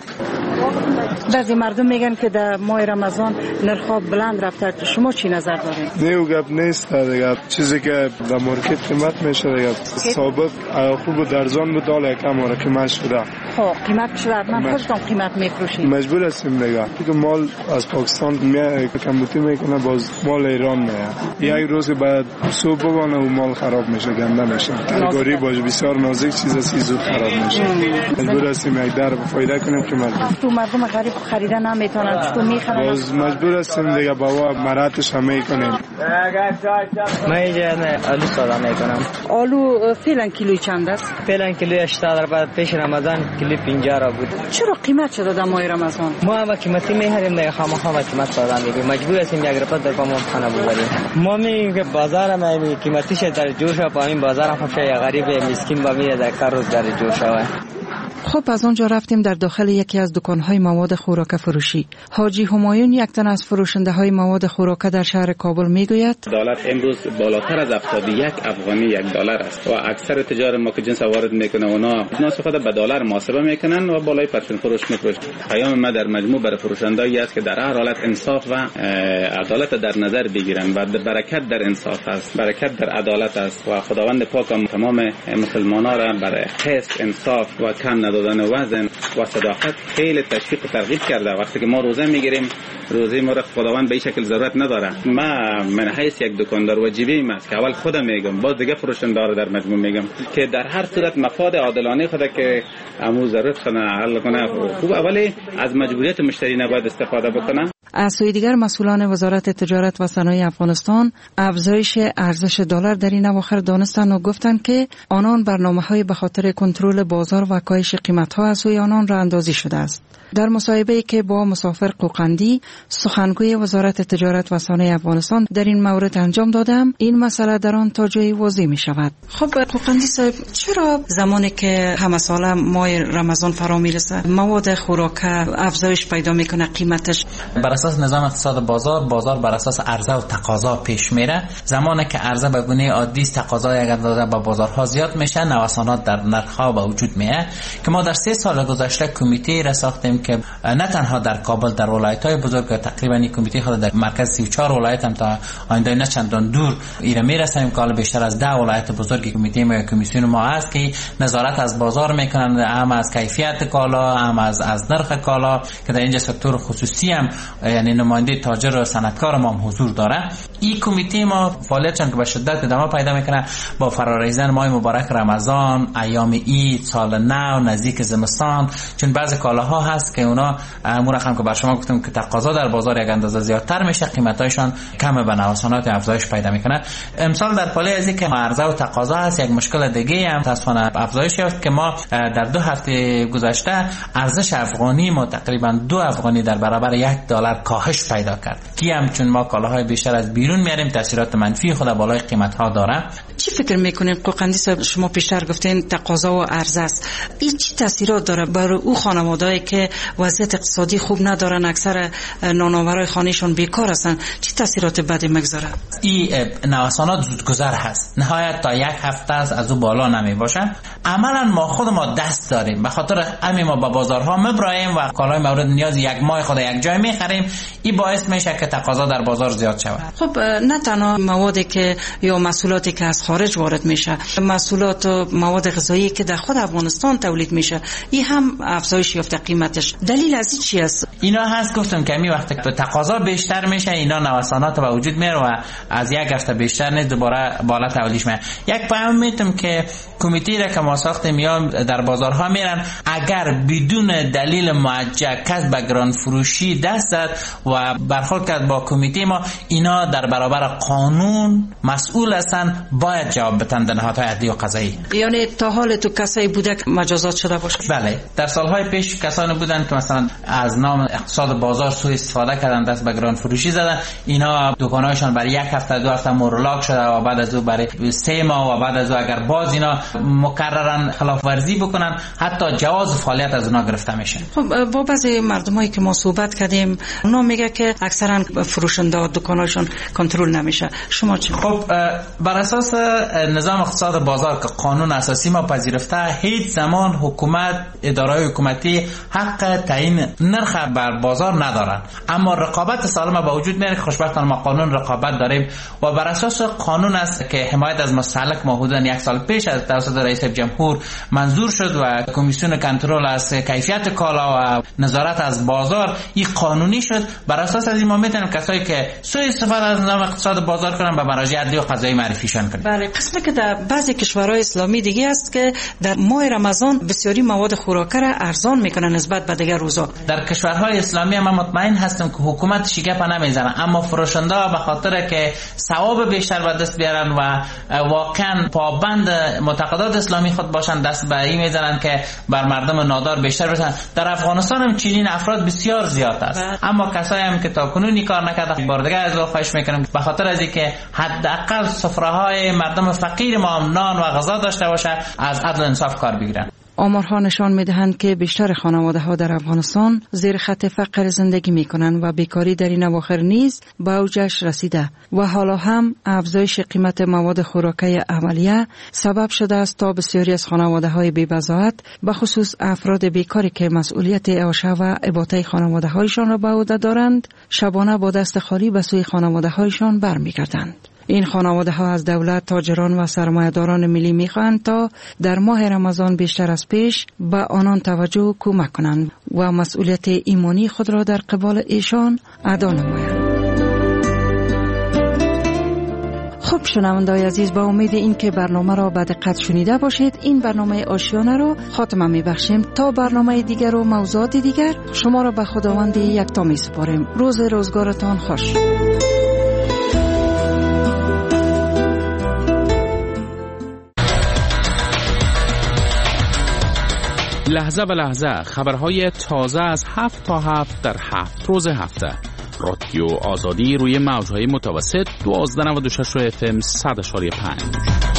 بعضی مردم میگن که در ماه رمضان نرخ بلند رفته، شما چی نظر دارید؟ نیو گپ نیست دیگه، چیزی که در مارکت قیمت میشه دیگه ثابت خوب درزان بود دال یکم آره قیمت شده. خب قیمت شده، من خودتون قیمت میفروشید؟ مجبور هستیم دیگه، که مال از پاکستان میاد کمبودی میکنه باز مال ایران میاد، یک روز بعد صبح بگانه و مال خراب میشه، گنده میشه. ترکاری باشه بسیار نازک چیز است زود خراب میشه. مجبور هستیم یک در فایده کنیم که تو مردم غریب خریدن نمیتونن، چطور میخرن؟ باز مجبور هستیم دیگه بابا مراتش هم میکنیم. من اینجا آلو ساده میکنم. آلو فعلا کیلوی چند است؟ فعلا کیلوی هشتاد، بعد پیش رمضان کیلوی پنجاه را بود. چرا قیمت شده در ماه رمضان؟ ما هم قیمتی میخریم دیگه، خامخا با قیمت ساده میگیم، مجبور هستیم یک رپا در پا خانه ببریم. ما میگیم که بازار هم قیمتیش در جوش و با این بازار هم خفشه غریب مسکین با میره در کار روز در جوش و خب از آنجا رفتیم در داخل یکی از دکان‌های مواد خوراکه فروشی. حاجی همایون یک تن از فروشنده های مواد خوراکه در شهر کابل میگوید دلار امروز بالاتر از هفتاد و یک افغانی یک دلار است و اکثر تجار ما که جنس وارد میکنه اونا ناس خود به دلار محاسبه میکنن و بالای پرچم فروش میفروشن. پیام ما در مجموع برای فروشندهایی است که در هر حالت انصاف و عدالت در نظر بگیرن و برکت در انصاف است، برکت در عدالت است و خداوند پاک تمام مسلمانان را برای قسط، انصاف و کم ندادن وزن و صداقت خیلی تشویق و ترغیب کرده. وقتی که ما روزه میگیریم، روزه ما را خداوند به این شکل ضرورت نداره. ما من حیث یک دکاندار واجبی است که اول خودم میگم، باز دیگه فروشنده را در مجموع میگم که در هر صورت مفاد عادلانه خود که امو ضرورت کنه حل کنه، خوب اولی از مجبوریت مشتری نباید استفاده بکنه. از سوی دیگر مسئولان وزارت تجارت و صنایع افغانستان افزایش ارزش دلار در این اواخر دانستند و گفتند که آنان برنامه‌های به خاطر کنترل بازار و کاهش قیمت‌ها از سوی آنان راه اندازی شده است. در مصاحبه‌ای که با مسافر قوقندی سخنگوی وزارت تجارت و صنایع افغانستان در این مورد انجام دادم، این مسئله در آن تا جایی واضح می شود. خب قوقندی صاحب، چرا زمانی که همه ساله ماه رمضان فرا میرسه مواد خوراک افزایش پیدا میکنه قیمتش؟ بر اساس نظام اقتصاد بازار، بازار بر اساس عرضه و تقاضا پیش میره. زمانی که عرضه به گونه عادی است، تقاضا یک اندازه به بازارها زیاد میشه، نوسانات در نرخ‌ها به وجود میاد که ما در سه سال گذشته کمیته را ساختیم که نه تنها در کابل، در ولایت‌های بزرگ تقریبا این کمیته خود در مرکز سی و چهار ولایت هم تا آینده نه چندان دور ایره میرسیم که حالا بیشتر از ده ولایت بزرگ کمیته ما یا کمیسیون ما هست که نظارت از بازار میکنن، هم از کیفیت کالا، هم از از نرخ کالا، که در اینجا سکتور خصوصی هم یعنی نماینده تاجر و صنعتکار ما هم حضور داره. این کمیته ما فعالیتشون که به شدت ادامه پیدا میکنه با فرارسیدن ماه مبارک رمضان، ایام عید، سال نو، نزدیک زمستان، چون بعضی کالاها هست که اونا امور رقم که بر شما گفتم که تقاضا در بازار یک اندازه زیادتر میشه، قیمتایشان کم به نوسانات افزایش پیدا میکنه. امسال در پاله از اینکه عرضه و تقاضا هست، یک مشکل دیگه هم متاسفانه افزایش یافت که ما در دو هفته گذشته ارزش افغانی ما تقریبا دو افغانی در برابر یک دلار کاهش پیدا کرد. کی هم چون ما کالاهای بیشتر از بیرون میاریم، تاثیرات منفی خود بالای قیمت ها داره. چی فکر میکنین قوقندی صاحب؟ شما پیشتر گفتین تقاضا و عرضه است، این چی تاثیرات داره برای او خانواده‌ای که وضعیت اقتصادی خوب ندارن، اکثر نانآورای خانه‌شون بیکار هستن؟ چی تاثیرات بدی میگذاره؟ این نوسانات زودگذر هست، نهایت تا یک هفته است، از او بالا نمی باشن. عملا ما خود ما دست داریم، به خاطر همین ما با بازارها مبرایم و کالای مورد نیاز یک ماه خود یک جای میخریم. این باعث میشه که تقاضا در بازار زیاد شود. خب نه تنها موادی که یا محصولاتی که از خارج وارد میشه، محصولات و مواد غذایی که در خود افغانستان تولید میشه، این هم افزایش یافته قیمتش. دلیل از این چی است؟ اینا هست گفتم که می وقتی که تقاضا بیشتر میشه، اینا نوسانات به وجود میاره و از یک هفته بیشتر نه دوباره بالا تولیدش میاد. یک پیام میتونم که کمیته را که ما ساختیم میان در بازارها میرن، اگر بدون دلیل موجه کس به گران فروشی دست زد و برخورد کرد با کمیته ما، اینا در برابر قانون مسئول هستن، باید جواب بدن در نهادهای عدلی و قضایی. یعنی تا حال تو کسایی بوده که مجازات شده باشه؟ بله، در سالهای پیش کسانی بودن که مثلا از نام اقتصاد بازار سوء استفاده کردن، دست به گران فروشی زدن. اینا دکانهایشان برای یک هفته دو هفته مورلاک شده و بعد از او برای سه ماه و بعد از او اگر باز اینا مکررن خلاف ورزی بکنن، حتی جواز فعالیت از اونا گرفته میشه. خب با بعضی مردمایی که ما صحبت کردیم، اونا میگه که اکثرا فروشنده و دکانهاشون کنترل نمیشه. شما چی؟ خب بر اساس نظام اقتصاد بازار که قانون اساسی ما پذیرفته، هیچ زمان حکومت، اداره‌های حکومتی حق تعیین نرخ بر بازار ندارن، اما رقابت سالم به وجود میاره که خوشبختانه ما قانون رقابت داریم و بر اساس قانون است که حمایت از مستهلک ما حدود یک سال پیش از توسط رئیس جمهور منظور شد و کمیسیون کنترل از کیفیت کالا و نظارت از بازار این قانونی شد. بر اساس از این ما میتونیم کسایی که سوء استفاده از نظام اقتصاد بازار کنن به مراجع عدلی و قضایی معرفیشون کنیم. بله، قسمتی که در بعضی کشورهای اسلامی دیگه است که در ماه رمضان بسیاری مواد خوراکی را ارزان میکنن نسبت به دیگر روزا. در کشورهای اسلامی هم مطمئن هستم که حکومت شیکه نمیزنه، اما فروشنده به خاطر که ثواب بیشتر به دست بیارن و واقعا پابند معتقدات اسلامی خود باشن، دست به این میزنن که بر مردم نادار بیشتر برسن. در افغانستان هم چنین افراد بسیار زیاد است، اما کسایی هم که تا کنون کار نکرده، بار دیگه از او خواهش میکنم به خاطر از اینکه حداقل سفره‌های مردم فقیر ما نان و غذا داشته باشه، از عدل و انصاف کار بگیرن. آمارها نشان می‌دهند که بیشتر خانواده‌ها در افغانستان زیر خط فقر زندگی می‌کنند و بیکاری در این اواخر نیز به اوجش رسیده و حالا هم افزایش قیمت مواد خوراکی اولیه سبب شده است تا بسیاری از خانواده‌های بی‌بضاعت، به خصوص افراد بیکاری که مسئولیت اعاشه و اباطه خانواده‌هایشان را به عهده دارند، شبانه با دست خالی به سوی خانواده‌هایشان برمیگردند. این خانواده ها از دولت، تاجران و سرمایه‌داران ملی می‌خواهند تا در ماه رمضان بیشتر از پیش به آنان توجه و کمک کنند و مسئولیت ایمانی خود را در قبال ایشان ادا نمایند. خب شنوندای عزیز، با امید این که برنامه را به دقت شنیده باشید، این برنامه آشیانه رو خاتمه میبخشیم. تا برنامه دیگر و موضوعات دیگر شما را به خداوند یکتا میسپاریم. روز روزگارتان خوش. لحظه به لحظه خبرهای تازه از هفت تا هفت در هفت روز هفته. رادیو آزادی روی موجهای متوسط دوازده و نود و شش اف ام صد و پنج.